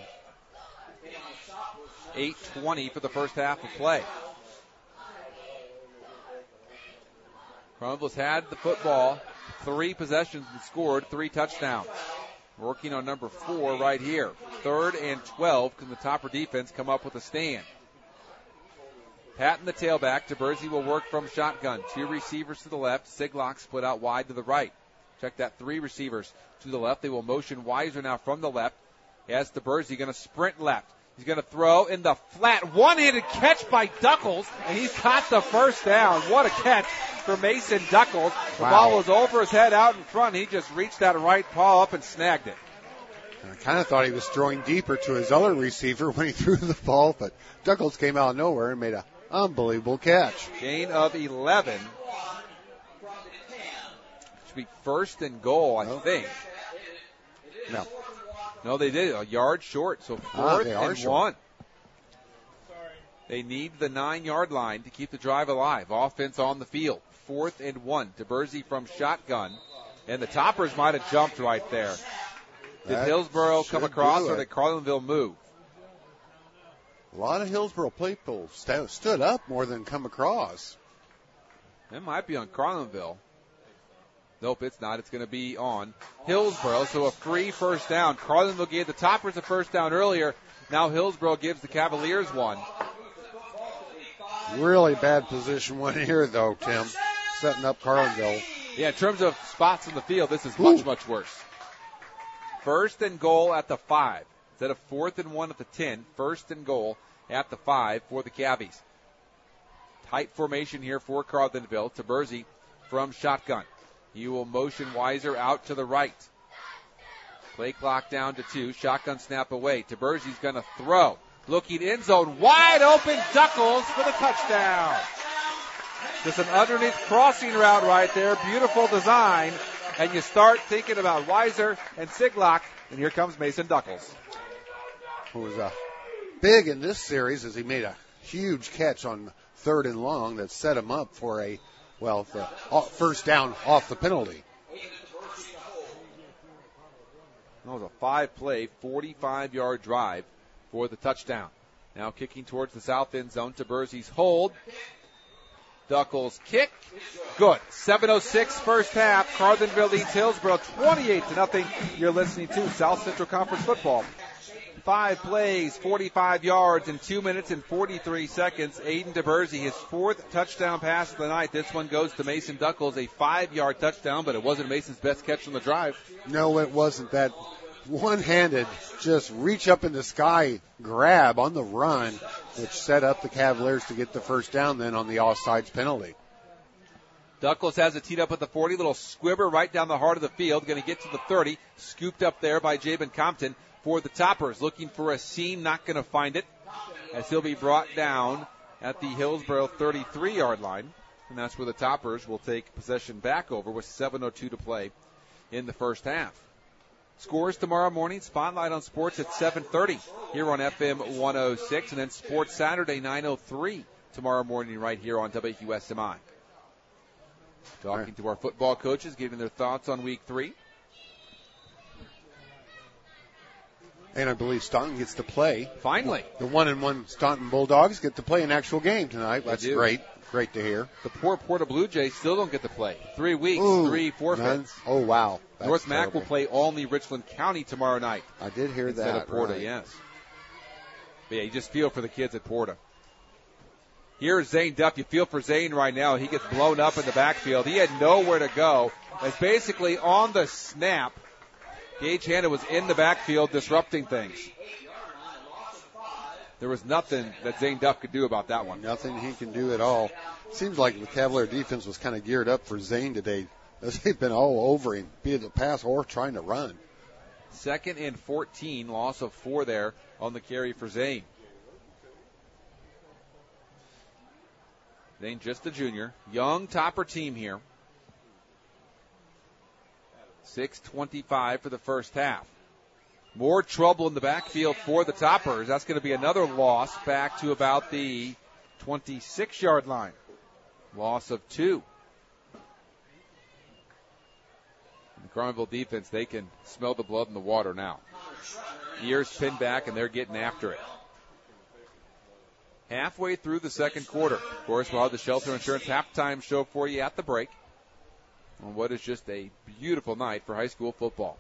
eight twenty for the first half of play. Carlinville's had the football. Three possessions and scored three touchdowns. Working on number four right here. Third and twelve. Can the Topper defense come up with a stand? Patton the tailback. DeBersey will work from shotgun. Two receivers to the left. Siglock split out wide to the right. Check that. Three receivers to the left. They will motion Weiser now from the left. As DeBersey going to sprint left. He's going to throw in the flat. One-handed catch by Duckles, and he's caught the first down. What a catch for Mason Duckles. The Wow. ball was over his head out in front. He just reached that right paw up and snagged it. And I kind of thought he was throwing deeper to his other receiver when he threw the ball, but Duckles came out of nowhere and made an unbelievable catch. Gain of eleven. Should be first and goal, I No. think. No. No, they did. A yard short, so Ah, fourth they are and short. one. They need the nine-yard line to keep the drive alive. Offense on the field. Fourth and one. DeBersey from shotgun. And the Toppers might have jumped right there. Did That Hillsboro come should across, do or it. did Carlinville move? A lot of Hillsboro people st- stood up more than come across. It might be on Carlinville. Nope, it's not. It's going to be on Hillsboro. So a free first down. Carlinville gave the Toppers a first down earlier. Now Hillsboro gives the Cavaliers one. Really bad position one here, though, Tim. Setting up Carlinville. Yeah, in terms of spots in the field, this is much, Ooh. much worse. First and goal at the five. Instead of fourth and one at the ten, first and goal at the five for the Cavies. Tight formation here for Carlinville. DeBersey from shotgun. He will motion Weiser out to the right. Play clock down to two. Shotgun snap away. DeBersey's going to throw. Looking end zone. Wide open. Duckles for the touchdown. Just an underneath crossing route right there. Beautiful design. And you start thinking about Weiser and Siglock. And here comes Mason Duckles. Who was uh, big in this series as he made a huge catch on third and long that set him up for a, well, the off- first down off the penalty. That was a five-play, forty-five-yard drive for the touchdown. Now kicking towards the south end zone. DeBersey's hold. Duckles kick. Good. seven oh six first half. Carlinville leads Hillsboro twenty-eight to nothing. You're listening to South Central Conference football. Five plays, forty-five yards in two minutes and forty-three seconds. Aiden DeBersey, his fourth touchdown pass of the night. This one goes to Mason Duckles, a five-yard touchdown, but it wasn't Mason's best catch on the drive. No, it wasn't. That one-handed, just reach up in the sky grab on the run, which set up the Cavaliers to get the first down then on the offsides penalty. Duckles has it teed up at the forty. Little squibber right down the heart of the field. Going to get to the thirty. Scooped up there by Jabin Compton for the Toppers. Looking for a seam. Not going to find it as he'll be brought down at the Hillsboro thirty-three-yard line. And that's where the Toppers will take possession back over with seven oh two to play in the first half. Scores tomorrow morning. Spotlight on Sports at seven thirty here on F M one oh six. And then Sports Saturday nine oh three tomorrow morning right here on W Q S M I. Talking right to our football coaches, giving their thoughts on week three. And I believe Staunton gets to play. Finally. The one and one Staunton Bulldogs get to play an actual game tonight. That's great. Great to hear. The poor Porta Blue Jays still don't get to play. Three weeks, Ooh, three forfeits. None. Oh, wow. That's North Mac terrible. will play Olney Richland County tomorrow night. I did hear instead that. Of Porta, right. yes. But yeah, you just feel for the kids at Porta. Here's Zane Duff. You feel for Zane right now. He gets blown up in the backfield. He had nowhere to go. As basically on the snap, Gage Hanna was in the backfield disrupting things. There was nothing that Zane Duff could do about that one. Nothing he can do at all. Seems like the Cavalier defense was kind of geared up for Zane today, as they've been all over him, be it the pass or trying to run. Second and fourteen, loss of four there on the carry for Zane. Zane just a junior. Young Topper team here. six twenty-five for the first half. More trouble in the backfield for the Toppers. That's going to be another loss back to about the twenty-six-yard line. Loss of two. And the Carlinville defense, they can smell the blood in the water now. Ears pinned back, and they're getting after it. Halfway through the second quarter. Of course, we'll have the Shelter Insurance halftime show for you at the break on what is just a beautiful night for high school football.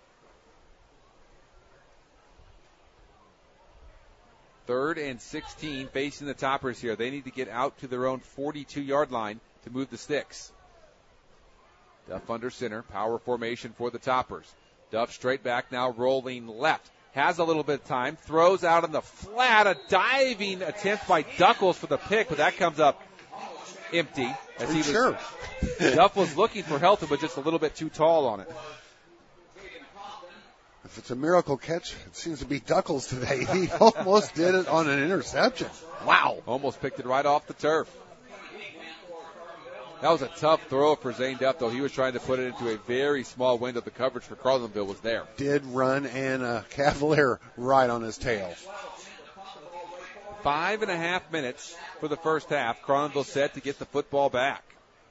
Third and sixteen facing the Toppers here. They need to get out to their own forty-two-yard line to move the sticks. Duff under center. Power formation for the Toppers. Duff straight back now, rolling left. Has a little bit of time. Throws out on the flat. A diving attempt by Duckles for the pick, but that comes up empty. As he was, sure. Duff was looking for Helton, but just a little bit too tall on it. If it's a miracle catch, it seems to be Duckles today. He almost did it on an interception. Wow. Almost picked it right off the turf. That was a tough throw for Zane Duff, though. He was trying to put it into a very small window. The coverage for Carlinville was there. Did run and a Cavalier right on his tail. Five and a half minutes for the first half. Carlinville set to get the football back.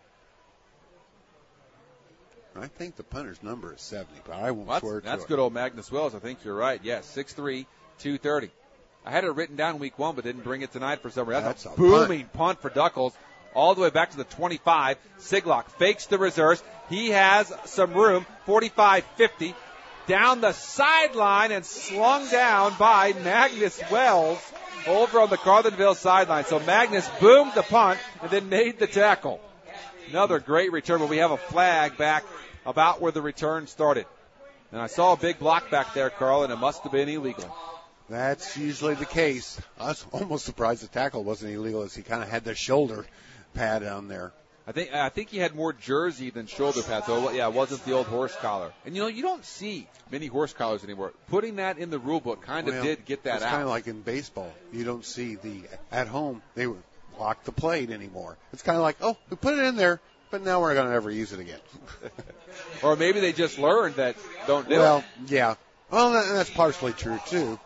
I think the punter's number is seventy, but I won't well, swear that's, to That's it. good old Magnus Wells. I think you're right. Yes, six three, two thirty. I had it written down week one, but didn't bring it tonight for some reason. That's, that's a booming punt. punt for Duckles. All the way back to the twenty-five. Siglock fakes the reverse. He has some room. forty-five fifty. Down the sideline and slung down by Magnus Wells over on the Carlinville sideline. So Magnus boomed the punt and then made the tackle. Another great return, but we have a flag back about where the return started. And I saw a big block back there, Carl, and it must have been illegal. That's usually the case. I was almost surprised the tackle wasn't illegal, as he kind of had the shoulder pad on there. I think I think he had more jersey than shoulder pads. So yeah, it wasn't the old horse collar. And you know, you don't see many horse collars anymore. Putting that in the rule book kind of well, did get that it's out. It's kind of like in baseball. You don't see the at home they would lock the plate anymore. It's kind of like, oh, we put it in there, but now we're going to never use it again. Or maybe they just learned that don't do well, it. Well, yeah. Well, that, that's partially true too.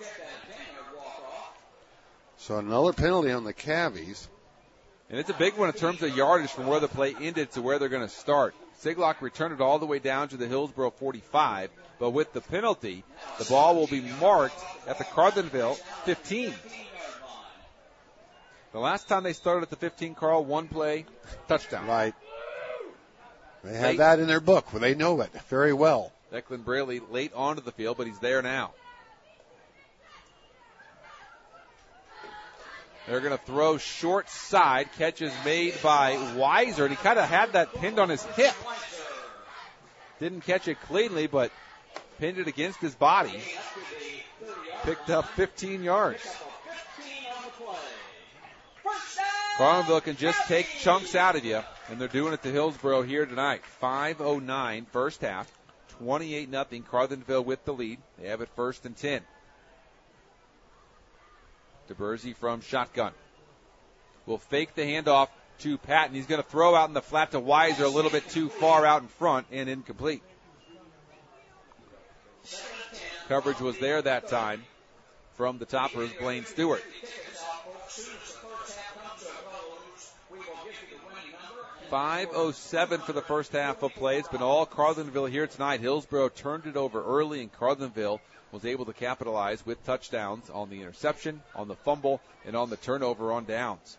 So another penalty on the Cavies. And it's a big one in terms of yardage from where the play ended to where they're going to start. Siglock returned it all the way down to the Hillsboro forty-five, but with the penalty, the ball will be marked at the Carlinville fifteen. The last time they started at the fifteen, Carl, one play, touchdown. Right. They have late. that in their book where they know it very well. Declan Braley late onto the field, but he's there now. They're going to throw short side. Catch is made by Weiser, and he kind of had that pinned on his hip. Didn't catch it cleanly, but pinned it against his body. Picked up fifteen yards. Carlinville can just take chunks out of you, and they're doing it to Hillsboro here tonight. five oh nine first half, twenty-eight nothing. Carlinville with the lead. They have it first and ten. DeBersey from shotgun. Will fake the handoff to Patton. He's going to throw out in the flat to Weiser a little bit too far out in front and incomplete. Coverage was there that time from the Toppers, Blaine Stewart. five oh seven for the first half of play. It's been all Carlinville here tonight. Hillsboro turned it over early, and Carlinville was able to capitalize with touchdowns on the interception, on the fumble, and on the turnover on downs.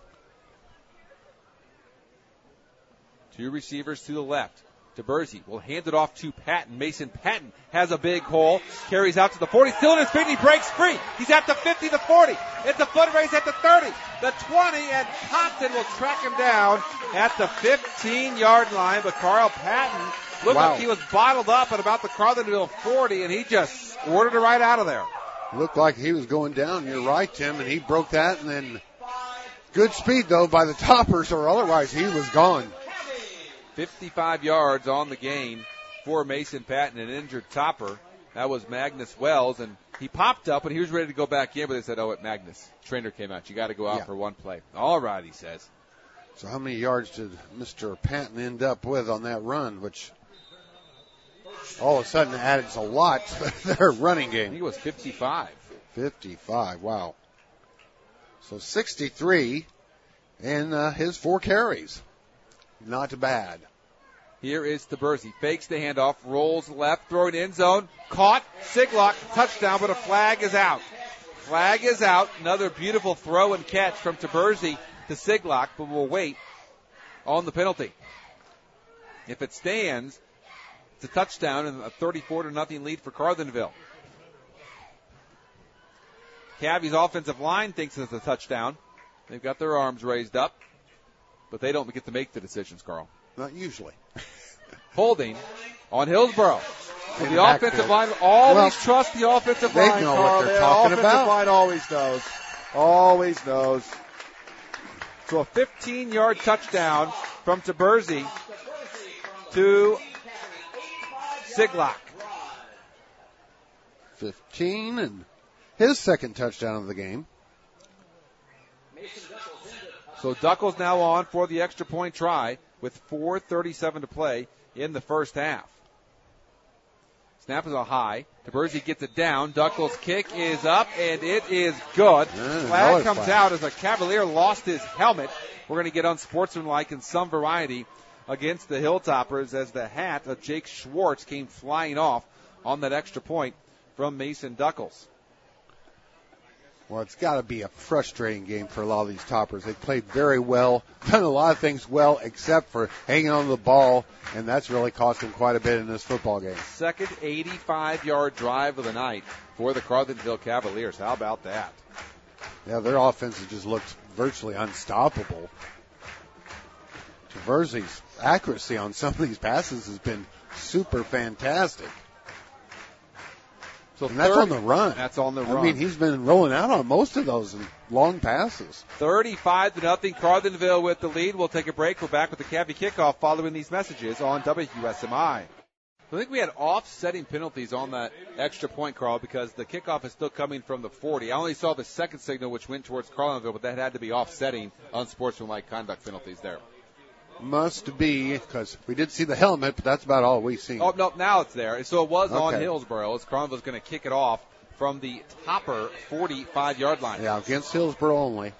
Two receivers to the left. DeBersey will hand it off to Patton. Mason Patton has a big hole, carries out to the forty, still in his feet, he breaks free. He's at the fifty, the forty. It's a foot race at the thirty, the twenty, and Compton will track him down at the fifteen-yard line. But Carl Patton looked wow. like he was bottled up at about the Carlinville forty, and he just ordered it right out of there. Looked like he was going down. You're right, Tim, and he broke that, and then good speed, though, by the Toppers, or otherwise he was gone. fifty-five yards on the game for Mason Patton, an injured Topper. That was Magnus Wells, and he popped up, and he was ready to go back in, but they said, oh, at Magnus. Trainer came out. You got to go out yeah. for one play. All right, he says. So how many yards did Mister Patton end up with on that run, which all of a sudden added a lot to their running game? I think it was fifty-five. fifty-five, wow. So sixty-three in uh, his four carries. Not bad. Here is DeBersey. Fakes the handoff, rolls left, throwing end zone. Caught, Siglock, touchdown, but a flag is out. Flag is out. Another beautiful throw and catch from DeBersey to Siglock, but we'll wait on the penalty. If it stands, it's a touchdown and a thirty-four to nothing lead for Carlinville. Cavvy's offensive line thinks it's a touchdown. They've got their arms raised up, but they don't get to make the decisions, Carl. Not usually. Holding on Hillsboro. Well, the offensive line always well, trust the offensive they line, know Carl. what they're The talking offensive about. line always knows. Always knows. So a fifteen-yard touchdown from DeBersey to Siglock. fifteen, and his second touchdown of the game. So Duckles now on for the extra point try with four thirty-seven to play in the first half. Snap is a high. DeBersey gets it down. Duckles' kick is up, and it is good. Mm, Flag comes flag. out as a Cavalier lost his helmet. We're going to get unsportsmanlike in some variety against the Hilltoppers as the hat of Jake Schwartz came flying off on that extra point from Mason Duckles. Well, it's got to be a frustrating game for a lot of these Toppers. They played very well, done a lot of things well, except for hanging on to the ball, and that's really cost them quite a bit in this football game. Second eighty-five-yard drive of the night for the Carlinville Cavaliers. How about that? Yeah, their offense has just looked virtually unstoppable. DeBersey's accuracy on some of these passes has been super fantastic. So and that's thirty, on the run. That's on the run. I mean, he's been rolling out on most of those long passes. thirty-five to nothing. Carlinville with the lead. We'll take a break. We're back with the Cavvy kickoff following these messages on W S M I. I think we had offsetting penalties on that extra point, Carl, because the kickoff is still coming from the forty. I only saw the second signal, which went towards Carlinville, but that had to be offsetting unsportsmanlike conduct penalties there. Must be, because we did see the helmet, but that's about all we've seen. Oh, no, now it's there. So it was Okay. on Hillsboro as Carlinville's going to kick it off from the Topper forty-five-yard line. Yeah, against Hillsboro only.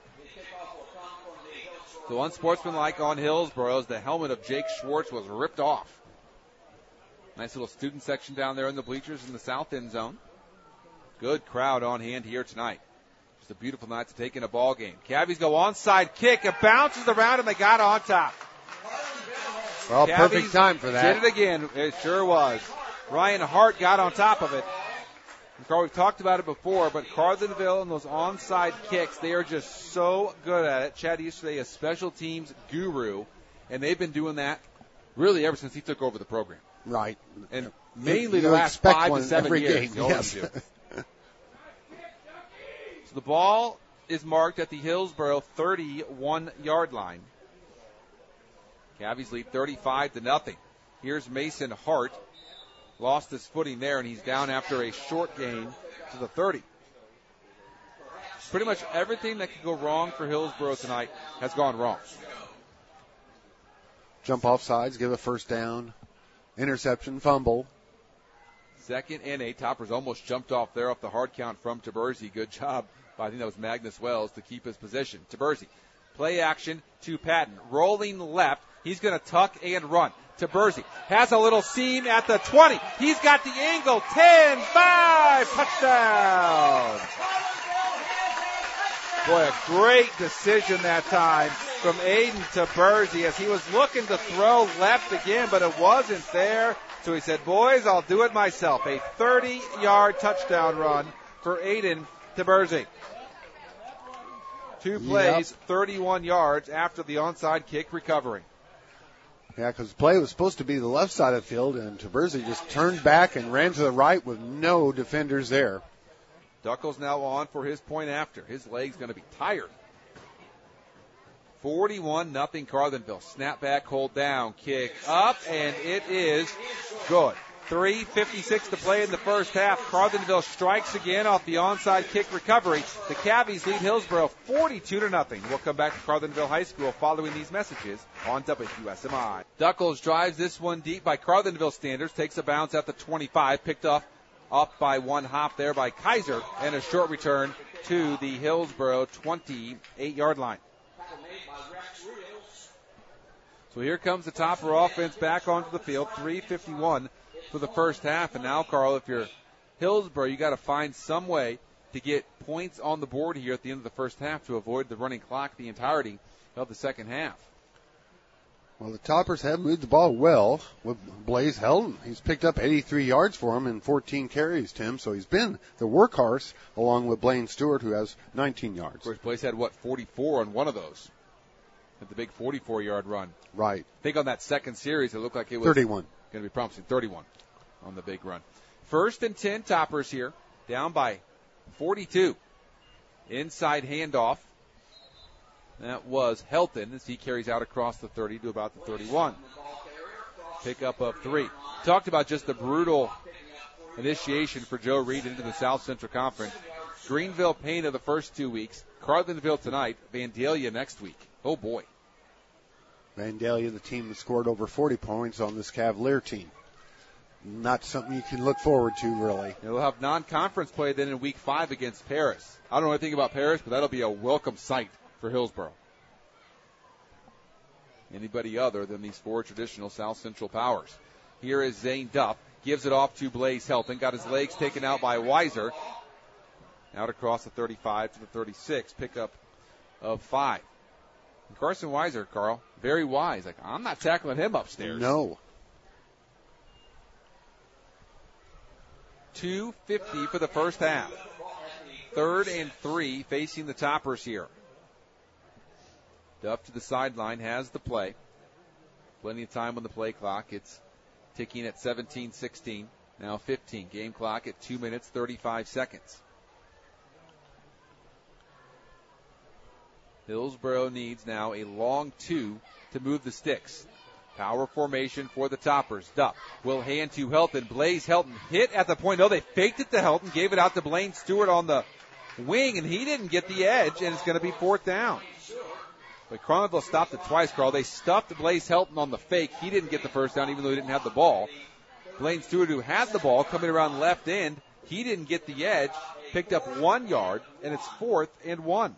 So unsportsmanlike on Hillsboro as the helmet of Jake Schwartz was ripped off. Nice little student section down there in the bleachers in the south end zone. Good crowd on hand here tonight. Just a beautiful night to take in a ball game. Cavvies go onside kick. It bounces around and they got on top. Well, Cavvies perfect time for that. Did it again. It sure was. Ryan Hart got on top of it. And Carl, we've talked about it before, but Carlinville and those onside kicks, they are just so good at it. Chad Easterday, a special teams guru, and they've been doing that really ever since he took over the program. Right. And mainly you the last expect five one to seven every years. game. Yes. So the ball is marked at the Hillsboro thirty-one-yard line. Cavs lead thirty-five to nothing. Here's Mason Hart. Lost his footing there, and he's down after a short gain to the thirty. Pretty much everything that could go wrong for Hillsboro tonight has gone wrong. Jump off sides, give a first down, interception, fumble. Second and eight. Toppers almost jumped off there off the hard count from Taberzi. Good job by, I think that was Magnus Wells, to keep his position. Taberzi, play action to Patton. Rolling left. He's going to tuck and run. Taberzi has a little seam at the twenty. He's got the angle. ten five. Touchdown. Boy, a great decision that time from Aiden Taberzi as he was looking to throw left again, but it wasn't there. So he said, boys, I'll do it myself. A thirty-yard touchdown run for Aiden Taberzi. Two plays, yep. thirty-one yards after the onside kick recovery. Yeah, because the play was supposed to be the left side of the field, and Taberzi just turned back and ran to the right with no defenders there. Duckles now on for his point after. His leg's going to be tired. forty-one nothing Carlinville. Snap back, hold down, kick up, and it is good. three fifty-six to play in the first half. Carlinville strikes again off the onside kick recovery. The Cavs lead Hillsboro forty-two to nothing. We'll come back to Carlinville High School following these messages on W S M I. Duckles drives this one deep by Carlinville standards. Takes a bounce at the twenty-five. Picked off up by one hop there by Kaiser. And a short return to the Hillsboro twenty-eight-yard line. So here comes the Topper offense back onto the field. three fifty-one for the first half. And now, Carl, if you're Hillsboro, you got to find some way to get points on the board here at the end of the first half to avoid the running clock the entirety of the second half. Well, the Toppers have moved the ball well with Blaze Helton. He's picked up eighty-three yards for him in fourteen carries, Tim. So he's been the workhorse along with Blaine Stewart, who has nineteen yards. Of course, Blaze had, what, forty-four on one of those. At the big forty-four-yard run. Right. I think on that second series, it looked like it was thirty-one. Going to be promising. thirty-one on the big run. First and ten, Toppers here, down by forty-two. Inside handoff. That was Helton as he carries out across the thirty to about the thirty-one. Pickup of three. Talked about just the brutal initiation for Joe Reed into the South Central Conference. Greenville Pana the first two weeks. Carlinville tonight. Vandalia next week. Oh, boy. Vandalia, the team that scored over forty points on this Cavalier team. Not something you can look forward to, really. They'll have non-conference play then in week five against Paris. I don't know anything about Paris, but that'll be a welcome sight for Hillsboro. Anybody other than these four traditional South Central powers. Here is Zane Duff. Gives it off to Blaze Helton. Got his legs taken out by Weiser. Out across the thirty-five to the thirty-six. Pickup of five. And Carson Weiser, Carl, very wise. Like, I'm not tackling him upstairs. No. two fifty for the first half. Third and three facing the Toppers here. Duff to the sideline has the play. Plenty of time on the play clock. It's ticking at seventeen sixteen. Now fifteen. Game clock at two minutes, thirty-five seconds. Hillsboro needs now a long two to move the sticks. Power formation for the Toppers. Duff will hand to Helton. Blaze Helton hit at the point. No, they faked it to Helton, gave it out to Blaine Stewart on the wing, and he didn't get the edge, and it's going to be fourth down. But Carlinville stopped it twice, Carl. They stuffed Blaze Helton on the fake. He didn't get the first down, even though he didn't have the ball. Blaine Stewart, who had the ball, coming around left end, he didn't get the edge, picked up one yard, and it's fourth and one.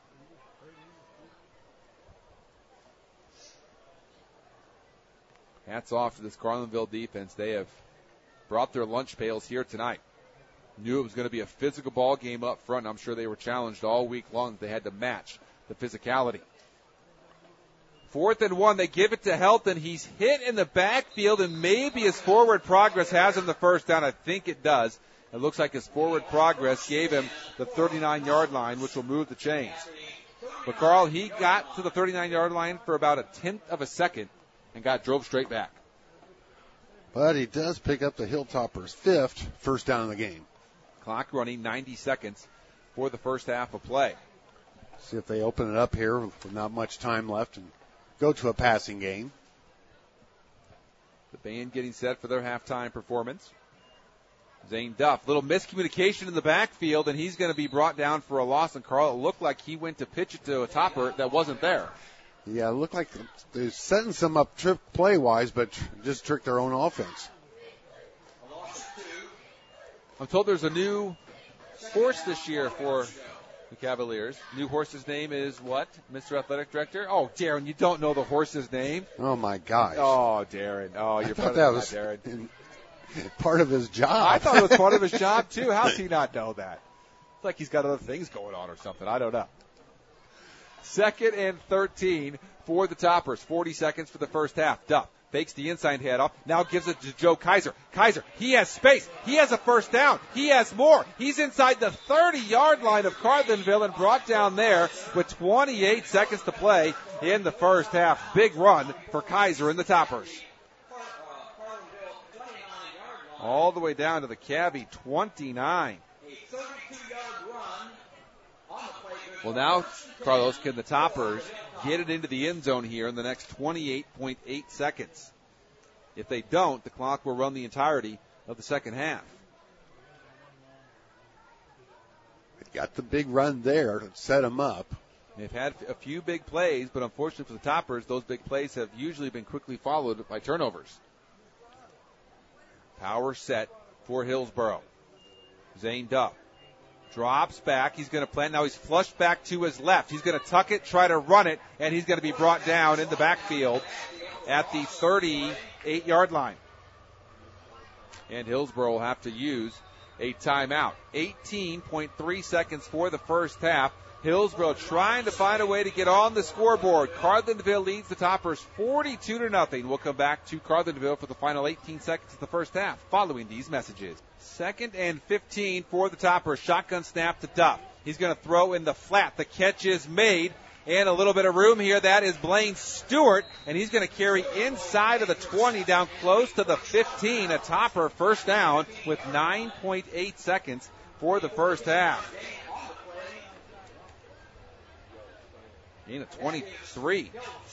Hats off to this Carlinville defense. They have brought their lunch pails here tonight. Knew it was going to be a physical ball game up front, and I'm sure they were challenged all week long that they had to match the physicality. Fourth and one, they give it to Helton. He's hit in the backfield, and maybe his forward progress has him the first down. I think it does. It looks like his forward progress gave him the thirty-nine-yard line, which will move the chains. But, Carl, he got to the thirty-nine-yard line for about a tenth of a second and got drove straight back. But he does pick up the Hilltoppers' fifth first down of the game. Clock running, ninety seconds for the first half of play. See if they open it up here with not much time left and go to a passing game. The band getting set for their halftime performance. Zane Duff, little miscommunication in the backfield, and he's going to be brought down for a loss. And Carl, it looked like he went to pitch it to a topper that wasn't there. Yeah, it looked like they're setting some up trick play-wise, but just tricked their own offense. I'm told there's a new horse this year for the Cavaliers. New horse's name is what, Mister Athletic Director? Oh, Darren, you don't know the horse's name? Oh, my gosh. Oh, Darren. Oh, you're I thought part that of was that, Darren. part of his job. I thought it was part of his job, too. How does he not know that? It's like he's got other things going on or something. I don't know. Second and thirteen for the Toppers. forty seconds for the first half. Duff fakes the inside handoff. Now gives it to Joe Kaiser. Kaiser, he has space. He has a first down. He has more. He's inside the thirty-yard line of Carlinville and brought down there with twenty-eight seconds to play in the first half. Big run for Kaiser and the Toppers. All the way down to the Cavvy twenty-nine. Well, now, Carlos, can the Toppers get it into the end zone here in the next twenty-eight point eight seconds? If they don't, the clock will run the entirety of the second half. They got the big run there to set them up. They've had a few big plays, but unfortunately for the Toppers, those big plays have usually been quickly followed by turnovers. Power set for Hillsboro. Zane Duff drops back. He's going to plant. Now he's flushed back to his left. He's going to tuck it, try to run it, and he's going to be brought down in the backfield at the thirty-eight-yard line. And Hillsboro will have to use a timeout. eighteen point three seconds for the first half. Hillsboro trying to find a way to get on the scoreboard. Carlinville leads the Toppers forty-two to nothing. We'll come back to Carlinville for the final eighteen seconds of the first half following these messages. Second and fifteen for the Toppers. Shotgun snap to Duff. He's going to throw in the flat. The catch is made. And a little bit of room here. That is Blaine Stewart. And he's going to carry inside of the twenty down close to the fifteen. A Topper first down with nine point eight seconds for the first half. In at twenty-three.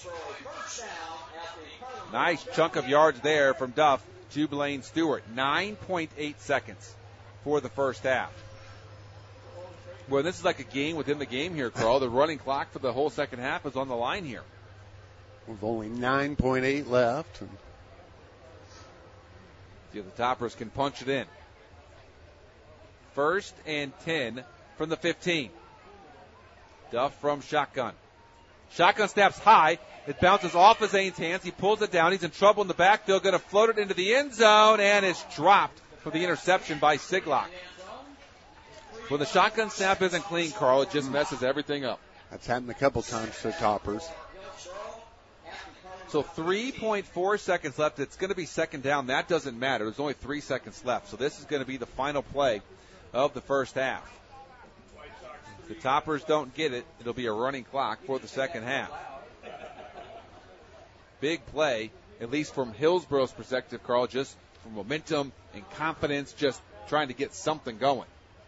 Nice chunk of yards there from Duff to Blaine Stewart. nine point eight seconds for the first half. Well, this is like a game within the game here, Carl. The running clock for the whole second half is on the line here. With only nine point eight left. See if the Toppers can punch it in. First and ten from the fifteen. Duff from shotgun. Shotgun snaps high. It bounces off of Zane's hands. He pulls it down. He's in trouble in the backfield. Going to float it into the end zone, and it's dropped for the interception by Siglock. When the shotgun snap isn't clean, Carl, it just messes everything up. That's happened a couple times to Toppers. So three point four seconds left. It's going to be second down. That doesn't matter. There's only three seconds left. So this is going to be the final play of the first half. If the Toppers don't get it, it'll be a running clock for the second half. Big play, at least from Hillsboro's perspective, Carl, just for momentum and confidence, just trying to get something going.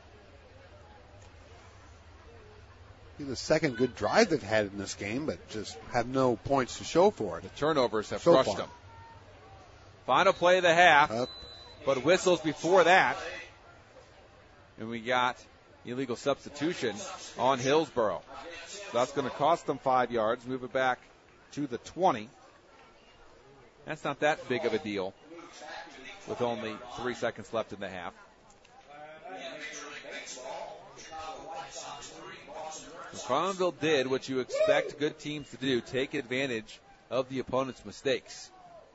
The second good drive they've had in this game, but just have no points to show for it. The turnovers have so crushed far. them. Final play of the half, Up. but whistles before that. And we got illegal substitution on Hillsboro. So that's going to cost them five yards, move it back to the twenty. That's not that big of a deal with only three seconds left in the half. Carlinville did what you expect good teams to do, take advantage of the opponent's mistakes.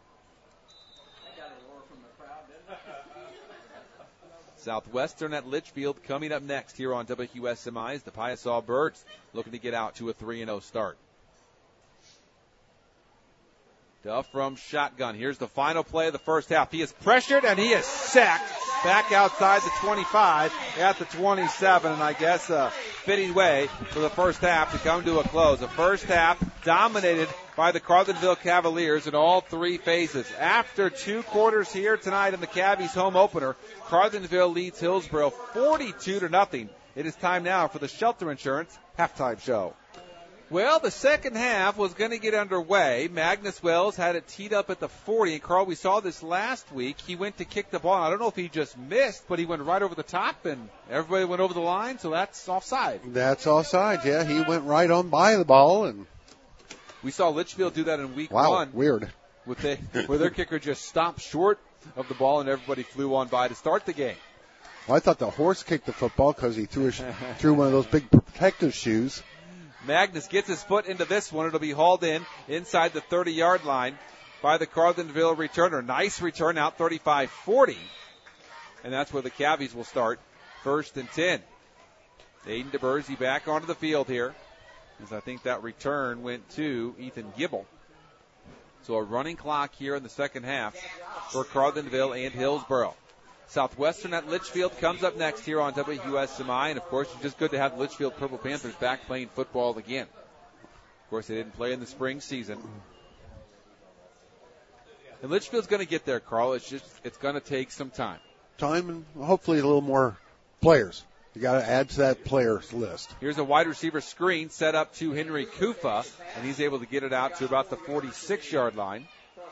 Southwestern at Litchfield coming up next here on W S M I as the Piasaw Birds looking to get out to a three and oh start. Duff from shotgun. Here's the final play of the first half. He is pressured and he is sacked back outside the twenty-five at the twenty-seven. And I guess a fitting way for the first half to come to a close. The first half dominated by the Carlinville Cavaliers in all three phases. After two quarters here tonight in the Cavies home opener, Carlinville leads Hillsboro forty-two to nothing. It is time now for the Shelter Insurance halftime show. Well, the second half was going to get underway. Magnus Wells had it teed up at the forty. And, Carl, we saw this last week. He went to kick the ball. I don't know if he just missed, but he went right over the top, and everybody went over the line, so that's offside. That's offside, yeah. He went right on by the ball. And we saw Litchfield do that in week wow, one. Weird. With they, where their kicker just stopped short of the ball, and everybody flew on by to start the game. Well, I thought the horse kicked the football because he threw, a, threw one of those big protective shoes. Magnus gets his foot into this one. It'll be hauled in inside the thirty-yard line by the Carlinville returner. Nice return out, thirty-five forty. And that's where the Cavies will start, first and ten. Aiden DeBersey back onto the field here, as I think that return went to Ethan Gibble. So a running clock here in the second half for Carlinville and Hillsboro. Southwestern at Litchfield comes up next here on W S M I. And, of course, it's just good to have the Litchfield Purple Panthers back playing football again. Of course, they didn't play in the spring season. And Litchfield's going to get there, Carl. It's just it's going to take some time. Time and hopefully a little more players. You got to add to that players list. Here's a wide receiver screen set up to Henry Kufa, and he's able to get it out to about the forty-six-yard line.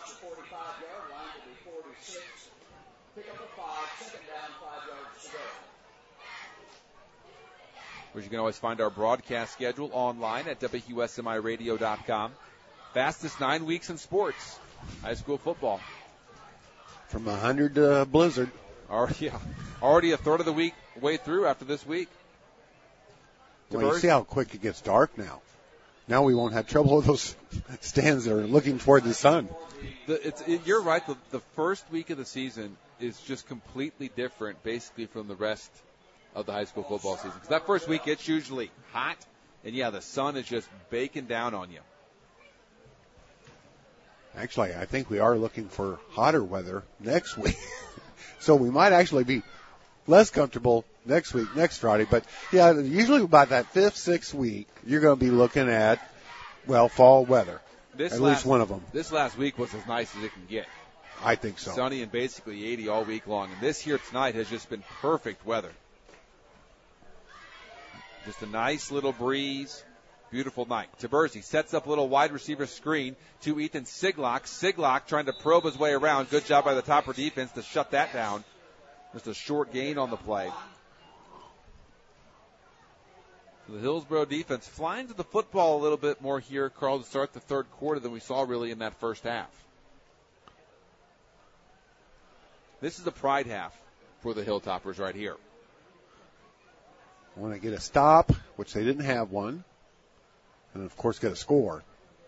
Where you can always find our broadcast schedule online at W S M I radio dot com. Fastest nine weeks in sports, high school football. From a hundred uh, blizzard. Already, yeah, already a third of the week way through after this week. Well, you see how quick it gets dark now. Now we won't have trouble with those stands that are looking toward the sun. The, it's, it, you're right. The, the first week of the season is just completely different, basically, from the rest of the high school football season. Because that first week, it's usually hot, and, yeah, the sun is just baking down on you. Actually, I think we are looking for hotter weather next week. So we might actually be less comfortable next week, next Friday. But, yeah, usually about that fifth, sixth week, you're going to be looking at, well, fall weather. This at last, least one of them. This last week was as nice as it can get. I think so. Sunny and basically eighty all week long. And this here tonight has just been perfect weather. Just a nice little breeze. Beautiful night. Taberzi sets up a little wide receiver screen to Ethan Siglock. Siglock trying to probe his way around. Good job by the Topper defense to shut that down. Just a short gain on the play. So the Hillsboro defense flying to the football a little bit more here, Carl, to start the third quarter than we saw really in that first half. This is the pride half for the Hilltoppers right here. Want to get a stop, which they didn't have one. And, of course, get a score.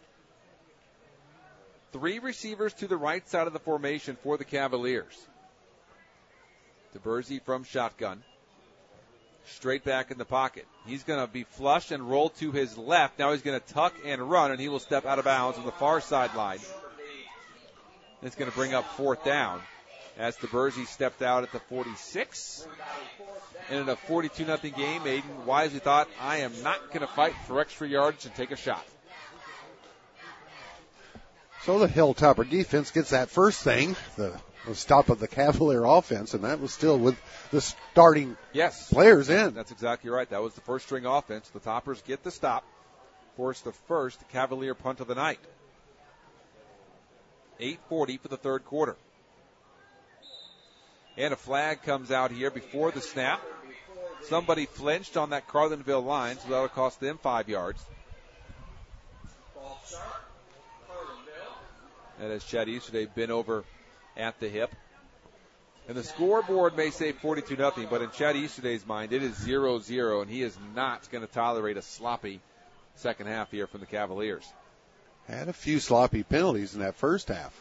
Three receivers to the right side of the formation for the Cavaliers. DeBersey from shotgun. Straight back in the pocket. He's going to be flush and roll to his left. Now he's going to tuck and run, and he will step out of bounds on the far sideline. It's going to bring up fourth down as DeBersey stepped out at the forty-six. And in a forty-two nothing game, Aiden wisely thought, I am not going to fight for extra yards and take a shot. So the Hilltopper defense gets that first thing, the, the stop of the Cavalier offense, and that was still with the starting yes. players in. That's exactly right. That was the first string offense. The Toppers get the stop, force the first Cavalier punt of the night. eight forty for the third quarter. And a flag comes out here before the snap. Somebody flinched on that Carlinville line, so that'll cost them five yards. And as Chad Easterday bent over at the hip. And the scoreboard may say forty-two nothing, but in Chad Easterday's mind, it is zero zero, and he is not going to tolerate a sloppy second half here from the Cavaliers. Had a few sloppy penalties in that first half.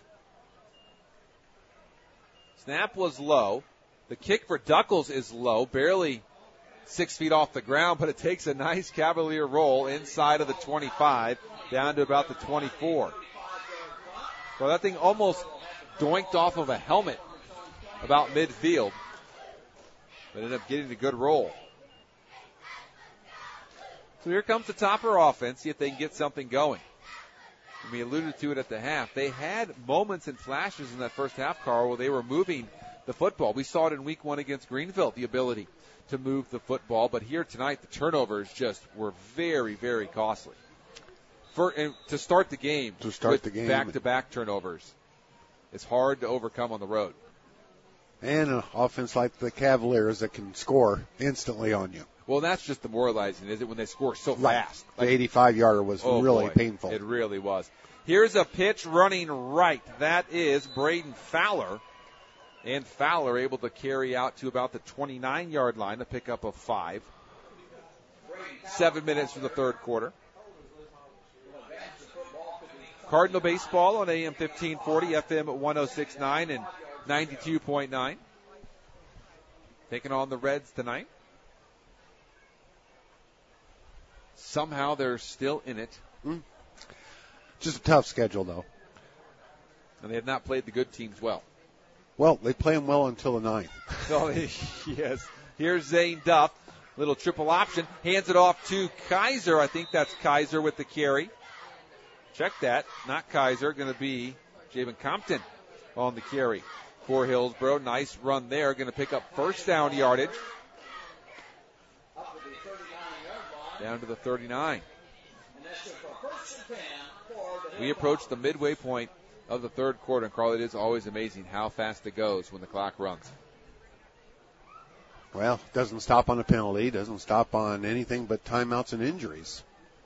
Snap was low. The kick for Duckles is low, barely six feet off the ground, but it takes a nice Cavalier roll inside of the twenty-five down to about the twenty-four. Well, that thing almost doinked off of a helmet about midfield, but ended up getting a good roll. So here comes the Topper offense, see if they can get something going. And we alluded to it at the half. They had moments and flashes in that first half, Carl, where they were moving the football. We saw it in week one against Greenville, the ability to move the football. But here tonight, the turnovers just were very, very costly. For and to start the game, to start with the game, back-to-back turnovers, it's hard to overcome on the road. And an offense like the Cavaliers that can score instantly on you. Well, that's just demoralizing, is it, when they score so right. fast? Like, the eighty-five-yarder was oh really boy, painful. It really was. Here's a pitch running right. That is Braden Fowler. And Fowler able to carry out to about the twenty-nine-yard line, a pickup of five. Seven minutes for the third quarter. Cardinal baseball on A M fifteen forty, F M one oh six point nine and ninety-two point nine. Taking on the Reds tonight. Somehow they're still in it. Mm. Just a tough schedule, though. And they have not played the good teams well. Well, they play them well until the ninth. So, yes. Here's Zane Duff. Little triple option. Hands it off to Kaiser. I think that's Kaiser with the carry. Check that. Not Kaiser. Going to be Javen Compton on the carry for Hillsboro. Nice run there. Going to pick up first down yardage. Down to the thirty-nine. We approach the midway point of the third quarter, and Carl, it is always amazing how fast it goes when the clock runs. Well, doesn't stop on a penalty, doesn't stop on anything but timeouts and injuries.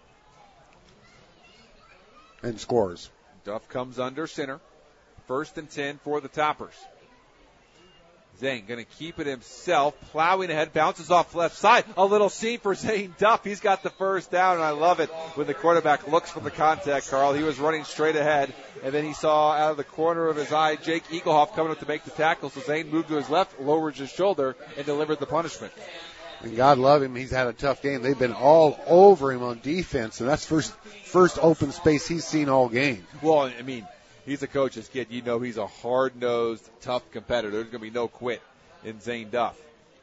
And scores. Duff comes under center. First and ten for the Toppers. Zane going to keep it himself, plowing ahead, bounces off left side. A little seam for Zane Duff. He's got the first down, and I love it when the quarterback looks for the contact, Carl. He was running straight ahead, and then he saw out of the corner of his eye Jake Eaglehoff coming up to make the tackle, so Zane moved to his left, lowered his shoulder, and delivered the punishment. And God love him, he's had a tough game. They've been all over him on defense, and that's first first open space he's seen all game. Well, I mean, he's a coach's kid. You know he's a hard-nosed, tough competitor. There's going to be no quit in Zane Duff.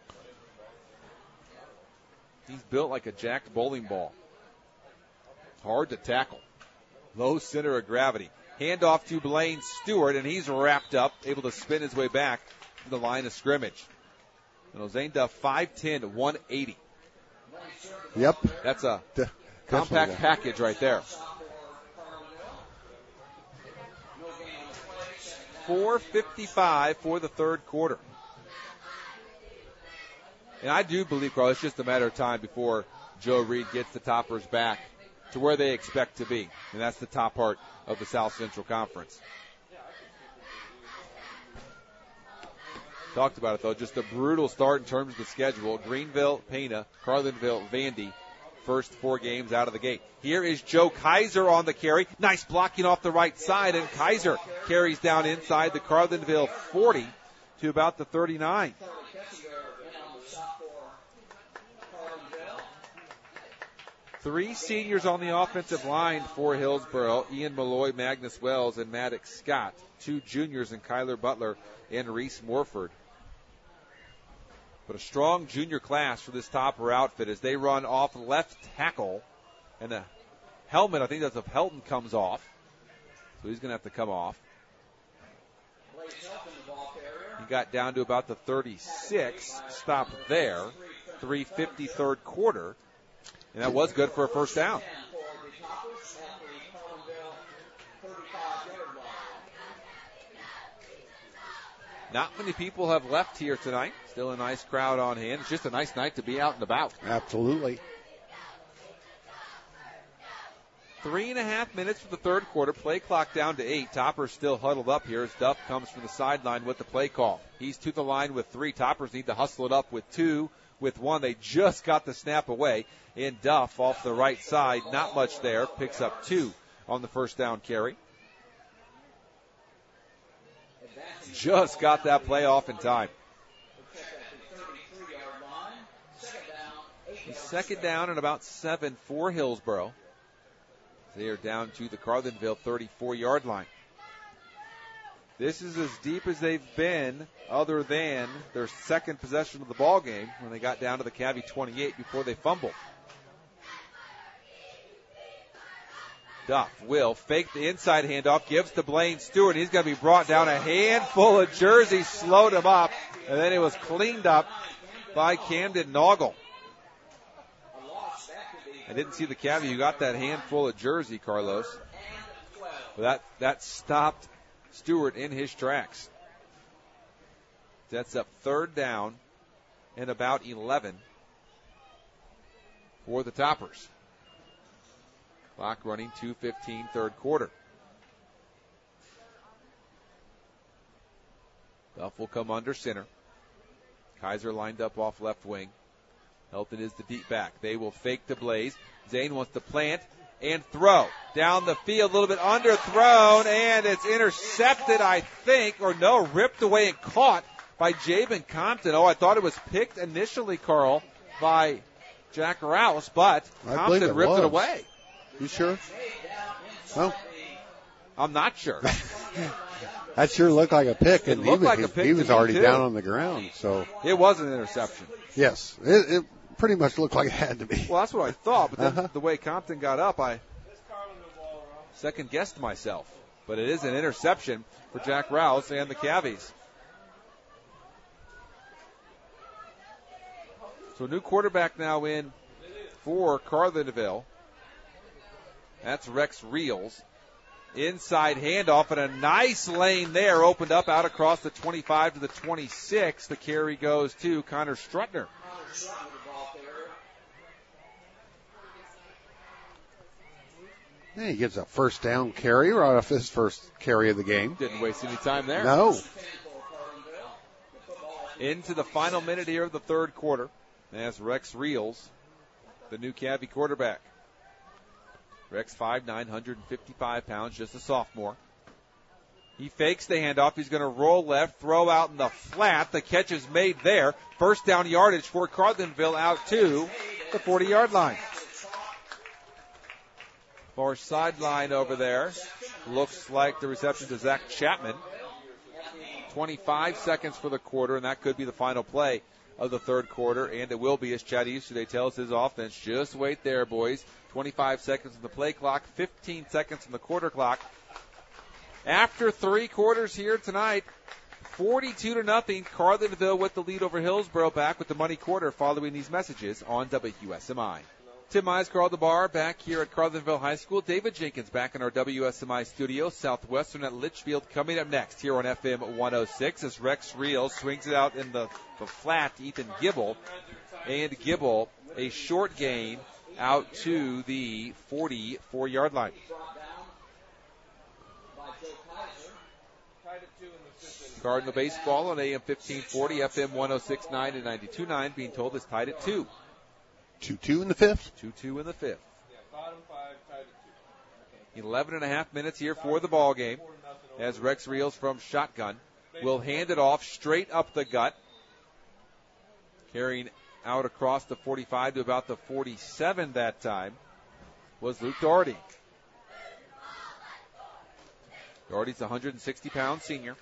He's built like a jacked bowling ball. Hard to tackle. Low center of gravity. Handoff to Blaine Stewart, and he's wrapped up, able to spin his way back to the line of scrimmage. You know, Zane Duff, five ten, one eighty. Yep. That's a De- compact definitely. package right there. four fifty-five for the third quarter. And I do believe, Carl, it's just a matter of time before Joe Reed gets the Toppers back to where they expect to be. And that's the top part of the South Central Conference. Talked about it, though. Just a brutal start in terms of the schedule. Greenville, Pana, Carlinville, Vandy. First four games out of the gate. Here is Joe Kaiser on the carry. Nice blocking off the right side, and Kaiser carries down inside the Carlinville forty to about the thirty-nine. Three seniors on the offensive line for Hillsboro. Ian Malloy, Magnus Wells, and Maddox Scott. Two juniors in Kyler Butler and Reese Morford. But a strong junior class for this Topper outfit as they run off left tackle. And the helmet, I think that's if Helton comes off. So he's going to have to come off. He got down to about the thirty-six. Stop there. three fifty third quarter. And that was good for a first down. Not many people have left here tonight. Still a nice crowd on hand. It's just a nice night to be out and about. Absolutely. Three and a half minutes for the third quarter. Play clock down to eight. Toppers still huddled up here as Duff comes from the sideline with the play call. He's to the line with three. Toppers need to hustle it up with two. With one, they just got the snap away. And Duff off the right side, not much there. Picks up two on the first down carry. Just got that play off in time. Second down and about seven for Hillsboro. They are down to the Carlinville thirty-four-yard line. This is as deep as they've been other than their second possession of the ball game when they got down to the Cavy twenty-eight before they fumbled. Duff will fake the inside handoff, gives to Blaine Stewart. He's going to be brought down. A handful of jerseys slowed him up, and then it was cleaned up by Camden Noggle. I didn't see the Cavy who got that handful of jersey, Carlos. But that, that stopped Stewart in his tracks. That's up third down and about eleven for the Toppers. Clock running, two fifteen, third quarter. Duff will come under center. Kaiser lined up off left wing. Helton is the deep back. They will fake the Blaze. Zane wants to plant and throw. Down the field, a little bit underthrown, and it's intercepted, I think, or no, ripped away and caught by Jabin Compton. Oh, I thought it was picked initially, Carl, by Jack Rouse, but I Compton it ripped was. it away. You sure? No. I'm not sure. That sure looked like a pick, and It he looked was, like a pick he to was me, already too. down on the ground. So It was an interception. yes, it, it pretty much looked like it had to be. Well, that's what I thought, but then Uh-huh. the way Compton got up, I second-guessed myself. But it is an interception for Jack Rouse and the Cavies. So new quarterback now in for Carlinville. That's Rex Reels. Inside handoff and a nice lane there opened up out across the twenty-five to the twenty-six. The carry goes to Connor Strutner. Yeah, he gets a first down carry right off his first carry of the game. Didn't waste any time there. No. Into the final minute here of the third quarter. As Rex Reels, the new Cavy quarterback. Rex five nine, one hundred fifty-five pounds, just a sophomore. He fakes the handoff. He's going to roll left, throw out in the flat. The catch is made there. First down yardage for Carlinville out to the forty-yard line. Far sideline over there. Looks like the reception to Zach Chapman. twenty-five seconds for the quarter, and that could be the final play of the third quarter, and it will be as Chad Easterday tells his offense, just wait there, boys. twenty-five seconds on the play clock, fifteen seconds on the quarter clock. After three quarters here tonight, forty-two to nothing, Carlinville with the lead over Hillsboro. Back with the money quarter following these messages on W S M I. Tim Mize, Carl DeBar, back here at Carlinville High School. David Jenkins back in our W S M I studio. Southwestern at Litchfield coming up next here on F M one oh six as Rex Reels swings it out in the, the flat to Ethan Gibble. And Gibble, a short gain out to the forty-four-yard line. Cardinal baseball on A M fifteen forty, F M one oh six point nine and ninety-two point nine, being told is tied at two. two two in the fifth. two two in the fifth. eleven and a half minutes here for the ball game as Rex Reels from shotgun will hand it off straight up the gut. Carrying out across the forty-five to about the forty-seven that time was Luke Doherty. Doherty's a one hundred sixty pound senior.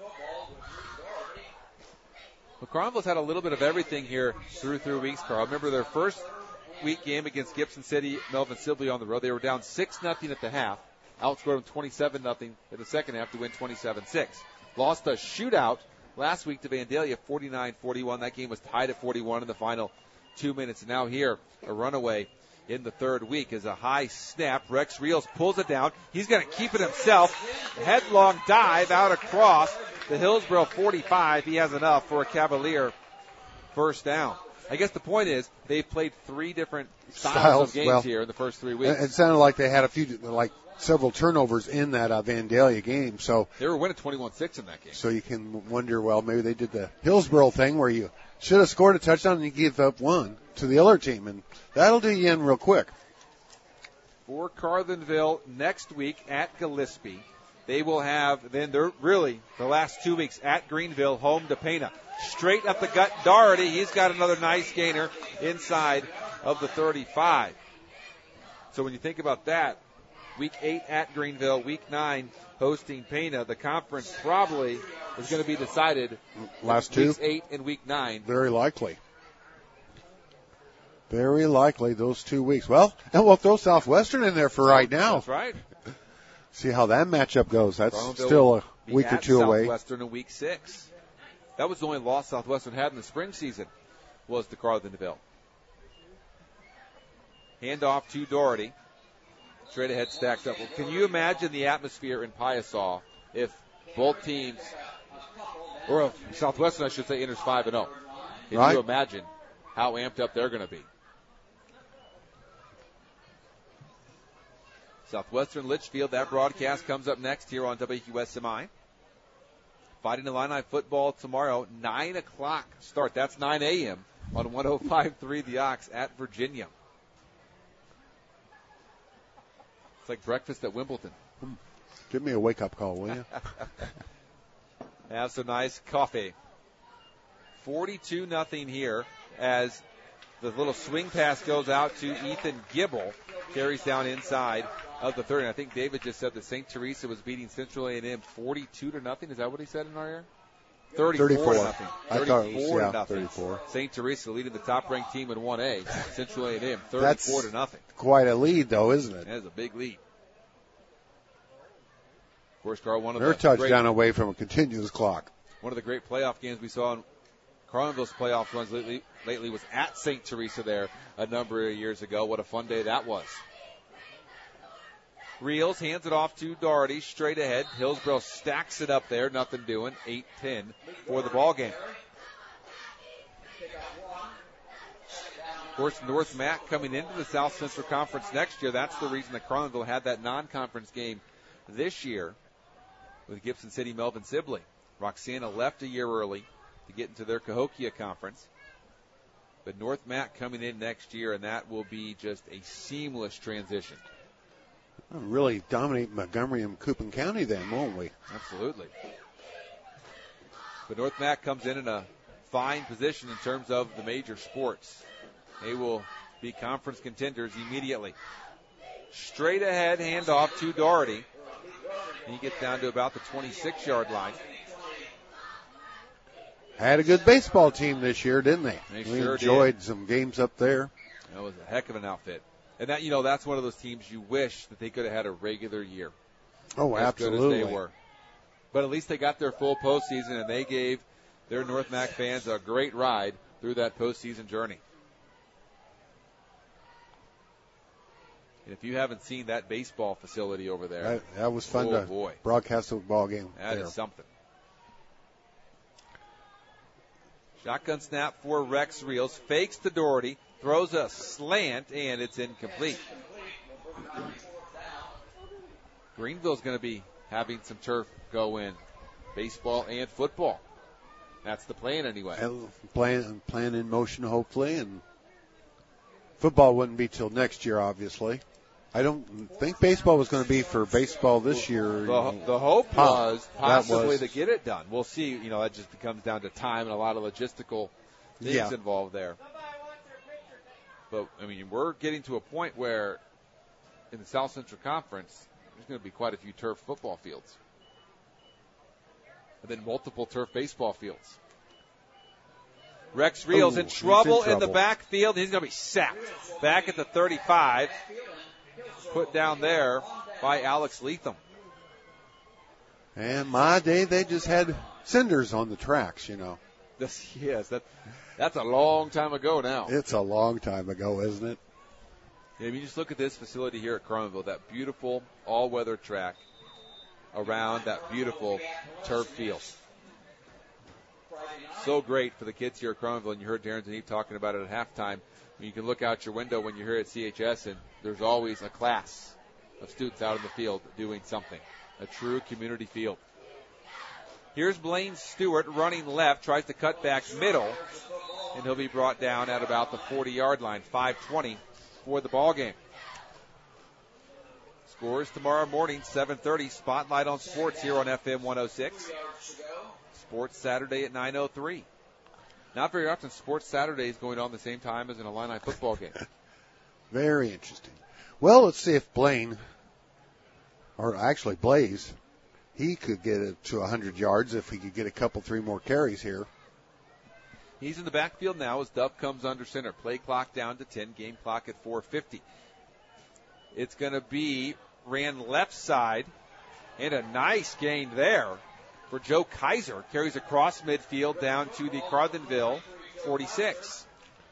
McConville's had a little bit of everything here through three weeks, Carl. Remember their first week game against Gibson City, Melvin Sibley on the road. They were down six nothing at the half. Outscored them twenty-seven nothing in the second half to win twenty-seven six. Lost a shootout last week to Vandalia, forty-nine forty-one. That game was tied at forty-one in the final two minutes. Now here, a runaway in the third week is a high snap. Rex Reels pulls it down. He's going to keep it himself. Headlong dive out across the Hillsboro forty-five. He has enough for a Cavalier first down. I guess the point is they've played three different styles, Styles, of games well, here in the first three weeks. It sounded like they had a few, like several turnovers in that uh, Vandalia game. So they were winning twenty-one six in that game. So you can wonder, well, maybe they did the Hillsboro thing where you should have scored a touchdown and you give up one to the other team, and that'll do you in real quick. For Carlinville next week at Gillespie, they will have then they're really the last two weeks at Greenville, home to Pena. Straight up the gut, Doherty. He's got another nice gainer inside of the thirty-five. So when you think about that, Week eight at Greenville. Week nine hosting Pana. The conference probably is going to be decided last two. Weeks eight and week nine. Very likely. Very likely those two weeks. Well, and we'll throw Southwestern in there for right now. That's right. See how that matchup goes. That's Carlinville still a week or two away. Southwestern in week six. That was the only loss Southwestern had in the spring season, was to Carlinville. Handoff to Doherty. Straight ahead stacked up. Well, can you imagine the atmosphere in Piasaw if both teams, or if Southwestern, I should say, enters five and oh? Can right. you imagine how amped up they're going to be? Southwestern Litchfield, that broadcast comes up next here on W Q S M I. Fighting Illini football tomorrow, nine o'clock start. That's nine a.m. on one oh five point three The Ox at Virginia. It's like breakfast at Wimbledon. Give me a wake-up call, will you? Have some nice coffee. forty-two nothing here as the little swing pass goes out to Ethan Gibble. Carries down inside of the third. And I think David just said that Saint Teresa was beating Central A and M forty-two to nothing. Is that what he said in our ear? thirty-four, thirty-four to nothing. I thought it was, thirty-four yeah, to nothing. thirty-four. Saint Teresa leading the top-ranked team in one A. Central A and M, thirty-four That's to nothing. Quite a lead, though, isn't it? That is a big lead. Of course, Carl, one of They're the touchdown great, away from a continuous clock. One of the great playoff games we saw in Carlinville's playoff runs lately, lately was at Saint Teresa there a number of years ago. What a fun day that was. Reels hands it off to Doherty, straight ahead. Hillsborough stacks it up there, nothing doing. eight ten for the ball game. Of course, North Mac coming into the South Central Conference next year. That's the reason that Carlinville had that non-conference game this year with Gibson City Melvin Sibley. Roxana left a year early to get into their Cahokia Conference. But North Mac coming in next year, and that will be just a seamless transition. We'll really dominate Montgomery and Coupon County then, won't we? Absolutely. But North Mac comes in in a fine position in terms of the major sports. They will be conference contenders immediately. Straight ahead handoff to Doherty. And he gets down to about the twenty-six-yard line. Had a good baseball team this year, didn't they? They we sure enjoyed did. some games up there. That was a heck of an outfit. And that, you know, that's one of those teams you wish that they could have had a regular year. Oh, as absolutely. Good as they were. But at least they got their full postseason, and they gave their North Mac fans a great ride through that postseason journey. And if you haven't seen that baseball facility over there, that, that was fun oh to boy. broadcast a ball game. That there. is something. Shotgun snap for Rex Reels. Fakes to Doherty. Throws a slant, and it's incomplete. Greenville's going to be having some turf go in. Baseball and football. That's the plan anyway. Plan, plan in motion, hopefully. And football wouldn't be till next year, obviously. I don't think baseball was going to be for baseball this year. The, the hope was possibly was. to get it done. We'll see. You know, that just comes down to time and a lot of logistical things yeah. involved there. But, I mean, we're getting to a point where in the South Central Conference, there's going to be quite a few turf football fields. And then multiple turf baseball fields. Rex Reels Ooh, in, trouble in trouble in the backfield. He's going to be sacked. Back at the thirty-five. Put down there by Alex Leatham. And my day, they just had cinders on the tracks, you know. This, yes, that, that's a long time ago now. It's a long time ago, isn't it? Yeah, I mean, just look at this facility here at Carlinville, that beautiful all-weather track around that beautiful turf field. So great for the kids here at Carlinville, and you heard Darren Zaneve talking about it at halftime. You can look out your window when you're here at C H S, and there's always a class of students out in the field doing something. A true community field. Here's Blaine Stewart running left, tries to cut back middle, and he'll be brought down at about the forty-yard line. five twenty for the ball game. Scores tomorrow morning, seven thirty. Spotlight on Sports here on F M one oh six. Sports Saturday at nine oh three. Not very often Sports Saturday is going on the same time as an Illini football game. Very interesting. Well, let's see if Blaine or actually Blaze, he could get it to one hundred yards if he could get a couple, three more carries here. He's in the backfield now as Duff comes under center. Play clock down to ten, game clock at four fifty. It's going to be ran left side, and a nice gain there for Joe Kaiser. Carries across midfield down to the Carlinville forty-six.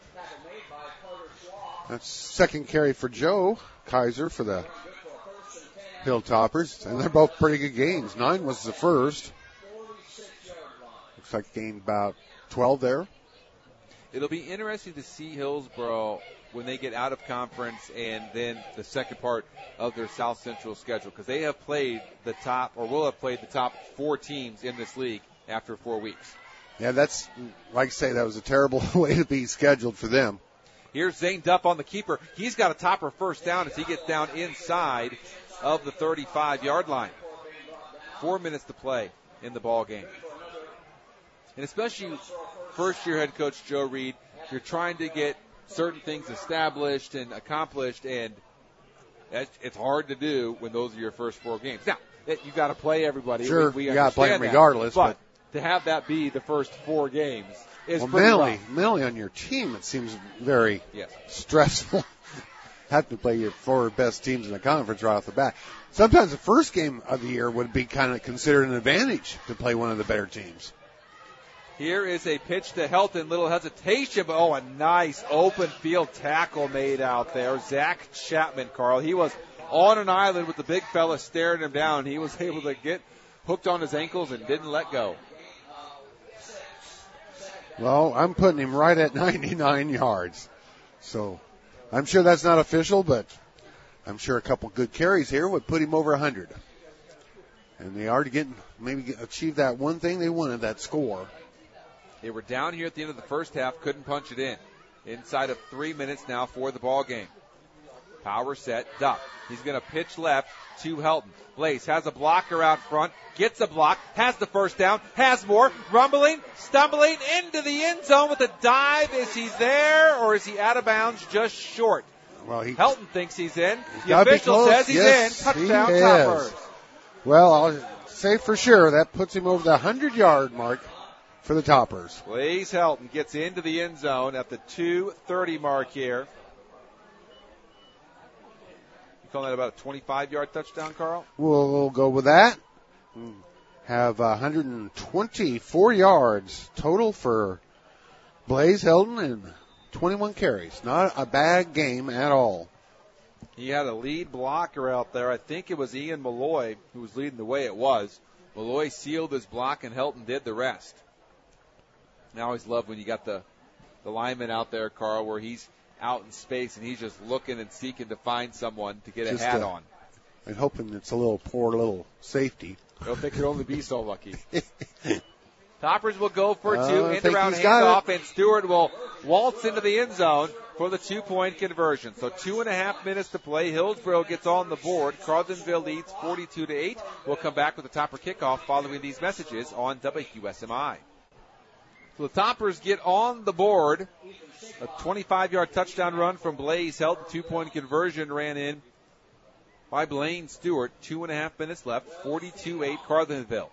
That's second carry for Joe Kaiser for the Hilltoppers, and they're both pretty good gains. Nine was the first. Looks like gained about twelve there. It'll be interesting to see Hillsboro when they get out of conference and then the second part of their South Central schedule, because they have played the top, or will have played the top four teams in this league after four weeks. Yeah, that's, like I say, that was a terrible way to be scheduled for them. Here's Zane Duff on the keeper. He's got a topper first down as he gets down inside of the thirty-five-yard line. Four minutes to play in the ball game. And especially first-year head coach Joe Reed, you're trying to get certain things established and accomplished, and it's hard to do when those are your first four games. Now, you got to play everybody. Sure, we, we you got to play them regardless. But, but to have that be the first four games is well, pretty mentally, rough. mentally on your team, it seems very yes. stressful. Have to play your four best teams in the conference right off the bat. Sometimes the first game of the year would be kind of considered an advantage to play one of the better teams. Here is a pitch to Helton. Little hesitation, but oh, a nice open field tackle made out there. Zach Chapman, Carl. He was on an island with the big fella staring him down. He was able to get hooked on his ankles and didn't let go. Well, I'm putting him right at ninety-nine yards. So I'm sure that's not official, but I'm sure a couple good carries here would put him over one hundred. And they are getting, maybe achieve that one thing they wanted, that score. They were down here at the end of the first half, couldn't punch it in. Inside of three minutes now for the ball game. Power set, Duff. He's going to pitch left to Helton. Blaze has a blocker out front, gets a block, has the first down, has more, rumbling, stumbling into the end zone with a dive. Is he there, or is he out of bounds just short? Well, he, Helton thinks he's in. He's The official says he's yes, in. Touchdown, he Toppers. Well, I'll say for sure that puts him over the one hundred-yard mark for the Toppers. Blaze Helton gets into the end zone at the two thirty mark here. You calling that about a twenty-five-yard touchdown, Carl? We'll, we'll go with that. Have one hundred twenty-four yards total for Blaze Helton and twenty-one carries. Not a bad game at all. He had a lead blocker out there. I think it was Ian Malloy who was leading the way. It was. Malloy sealed his block and Helton did the rest. I always love when you got the, the lineman out there, Carl, where he's out in space and he's just looking and seeking to find someone to get a just hat a, on. And hoping it's a little poor little safety. Well, they could only be so lucky. Toppers will go for two. Uh, End around handoff, and Stewart will waltz into the end zone for the two-point conversion. So two and a half minutes to play. Hillsboro gets on the board. Carlinville leads forty-two to eight. We'll come back with the Topper kickoff following these messages on W S M I. So the Toppers get on the board. A twenty-five-yard touchdown run from Blaze Helton. Two-point conversion ran in by Blaine Stewart. Two and a half minutes left. forty-two eight Carlinville.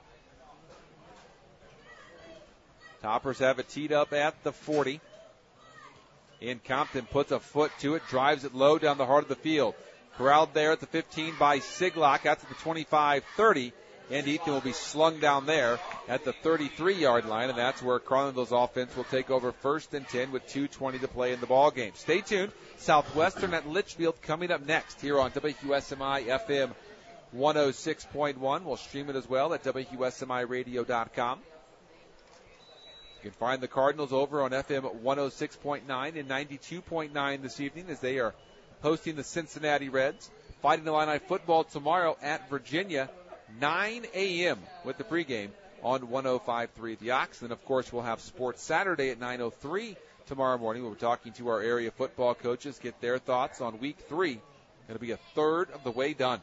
Toppers have it teed up at the forty. And Compton puts a foot to it, drives it low down the heart of the field. Corralled there at the fifteen by Siglock out to the twenty-five thirty. And Ethan will be slung down there at the thirty-three-yard line, and that's where Carlinville's offense will take over first and ten with two twenty to play in the ball game. Stay tuned. Southwestern at Litchfield coming up next here on W S M I F M one oh six point one. We'll stream it as well at W S M I radio dot com. You can find the Cardinals over on F M one oh six point nine and ninety-two point nine this evening as they are hosting the Cincinnati Reds. Fighting Illini football tomorrow at Virginia. nine a.m. with the pregame on one oh five point three The Ox. And, of course, we'll have Sports Saturday at nine oh three tomorrow morning. We'll be talking to our area football coaches, get their thoughts on week three. It'll be a third of the way done.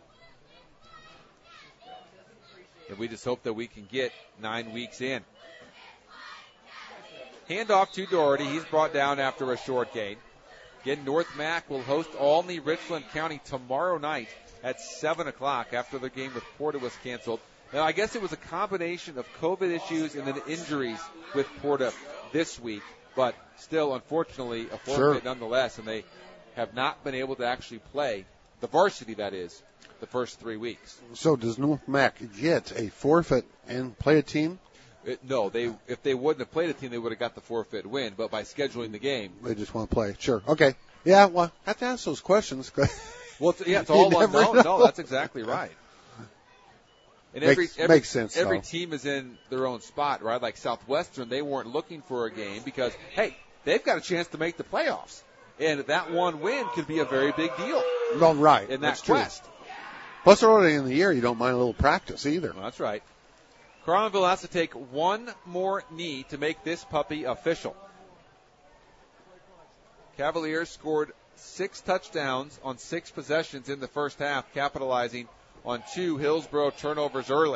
And we just hope that we can get nine weeks in. Handoff to Doherty. He's brought down after a short gain. Again, North Mac will host Olney Richland County tomorrow night at seven o'clock after their game with Porta was canceled. Now, I guess it was a combination of COVID issues and then injuries with Porta this week, but still, unfortunately, a forfeit Sure. nonetheless, and they have not been able to actually play, the varsity that is, the first three weeks. So does North Mac get a forfeit and play a team? It, no, they if they wouldn't have played a team, they would have got the forfeit win, but by scheduling the game. They just want to play. Sure. Okay. Yeah, well, I have to ask those questions. Well, it's, yeah, it's You all never unknown. know. No, that's exactly right. And every, Makes- every, makes sense, Every though. team is in their own spot, right? Like Southwestern, they weren't looking for a game because, hey, they've got a chance to make the playoffs. And that one win could be a very big deal No, right. in that That's true. quest. Plus, early in the year, you don't mind a little practice either. Well, that's right. Carlinville has to take one more knee to make this puppy official. Cavaliers scored six touchdowns on six possessions in the first half, capitalizing on two Hillsboro turnovers early.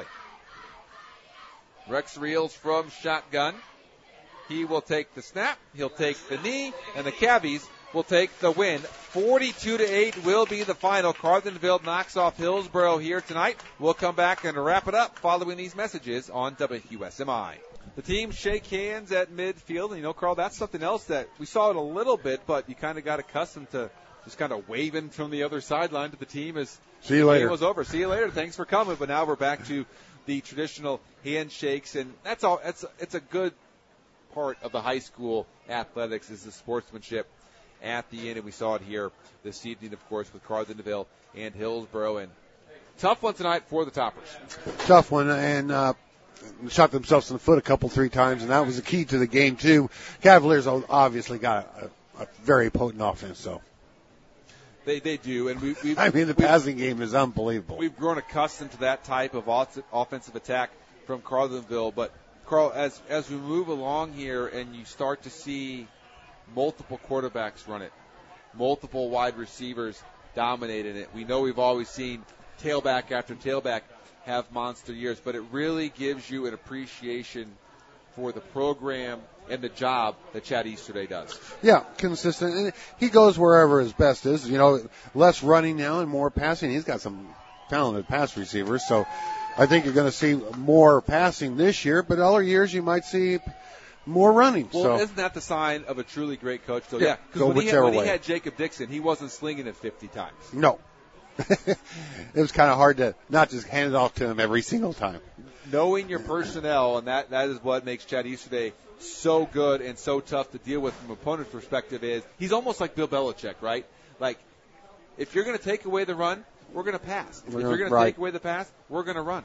Rex Reels from shotgun. He will take the snap, he'll take the knee, and the Cavies will take the win. forty-two to eight will be the final. Carlinville knocks off Hillsboro here tonight. We'll come back and wrap it up following these messages on W S M I. The teams shake hands at midfield, and you know, Carl, that's something else that we saw it a little bit, but you kind of got accustomed to just kind of waving from the other sideline to the team as See you the later. game was over. See you later. Thanks for coming. But now we're back to the traditional handshakes, and that's all. That's it's a good part of the high school athletics is the sportsmanship at the end, and we saw it here this evening, of course, with Carlinville and Hillsboro. And tough one tonight for the Toppers. Tough one, and uh, shot themselves in the foot a couple, three times, and that was the key to the game, too. Cavaliers obviously got a, a very potent offense, so. They they do, and we we've, I mean, the we've, passing game is unbelievable. we've grown accustomed to that type of off- offensive attack from Carlinville. But, Carl, as as we move along here and you start to see multiple quarterbacks run it, multiple wide receivers dominate in it, we know we've always seen tailback after tailback have monster years, but it really gives you an appreciation for the program and the job that Chad Easterday does. Yeah, consistent. And he goes wherever his best is. You know, less running now and more passing. He's got some talented pass receivers, so I think you're going to see more passing this year, but other years you might see more running. Well, so. isn't that the sign of a truly great coach? Though? Yeah, Yeah, because go when, he had, whichever when he way. had Jacob Dixon, he wasn't slinging it fifty times. No. It was kind of hard to not just hand it off to him every single time. Knowing your personnel, and that, that is what makes Chad Easterday so good and so tough to deal with from an opponent's perspective is he's almost like Bill Belichick, right? Like, if you're going to take away the run, we're going to pass. If We're you're gonna- going to right. take away the pass, we're going to run.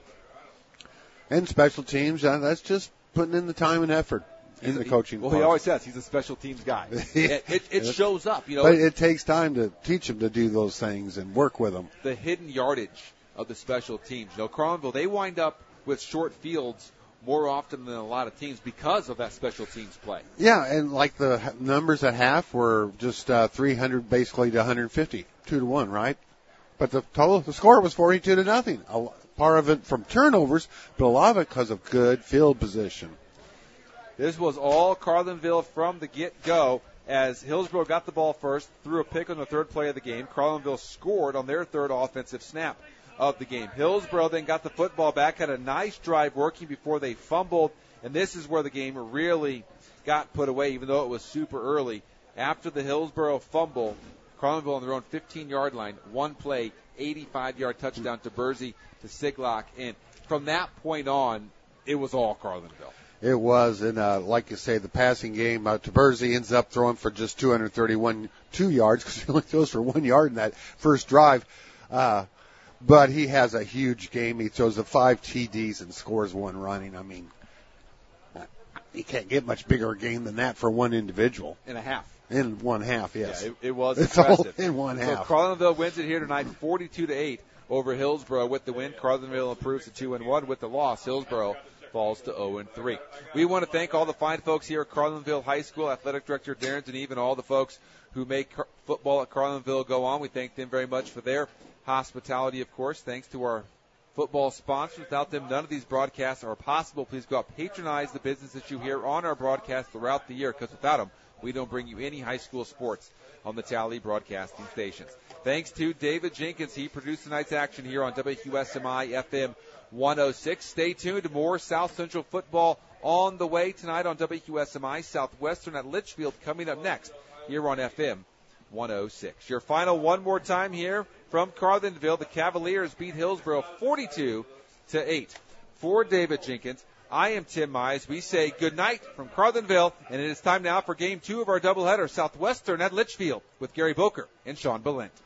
And special teams, uh, that's just putting in the time and effort in the coaching. Well, he part. always says he's a special teams guy. it it, it shows up, you know. But it takes time to teach them to do those things and work with them. the hidden yardage of the special teams. You know, Carlinville, they wind up with short fields more often than a lot of teams because of that special teams play. Yeah, and like the h- numbers at half were just uh, three hundred basically to one hundred fifty, two to one, right? But the total, the score was forty-two to nothing. A l- part of it from turnovers, but a lot of it because of good field position. This was all Carlinville from the get-go as Hillsboro got the ball first, threw a pick on the third play of the game. Carlinville scored on their third offensive snap of the game. Hillsboro then got the football back, had a nice drive working before they fumbled, and this is where the game really got put away, even though it was super early. After the Hillsboro fumble, Carlinville on their own fifteen-yard line, one play, eighty-five-yard touchdown to Bursey to Siglock, and from that point on, it was all Carlinville. It was, and uh, like you say, the passing game, uh, Taberzi ends up throwing for just two hundred thirty-one two yards because he only throws for one yard in that first drive. Uh, but he has a huge game. He throws the five T Ds and scores one running. I mean, you can't get much bigger a game than that for one individual. And a half. In one half, yes. Yeah, it, it was It's impressive. all in one so half. Carlinville wins it here tonight, forty-two to eight over Hillsboro with the win. Carlinville improves to two and one with the loss. Hillsboro falls to oh and three. We want to thank all the fine folks here at Carlinville High School, Athletic Director Darren Deneve, and all the folks who make Car- football at Carlinville go on. We thank them very much for their hospitality, of course. Thanks to our football sponsors. Without them, none of these broadcasts are possible. Please go out, patronize the business that you hear on our broadcast throughout the year, because without them, we don't bring you any high school sports on the Tally broadcasting stations. Thanks to David Jenkins. He produced tonight's action here on W Q S M I F M one oh six. Stay tuned. More South Central football on the way tonight on W Q S M I. Southwestern at Litchfield coming up next here on F M one oh six. Your final one more time here from Carlinville. The Cavaliers beat Hillsboro forty-two to eight. For David Jenkins, I am Tim Mize. We say good night from Carlinville, and it is time now for game two of our doubleheader, Southwestern at Litchfield with Gary Boker and Sean Belent.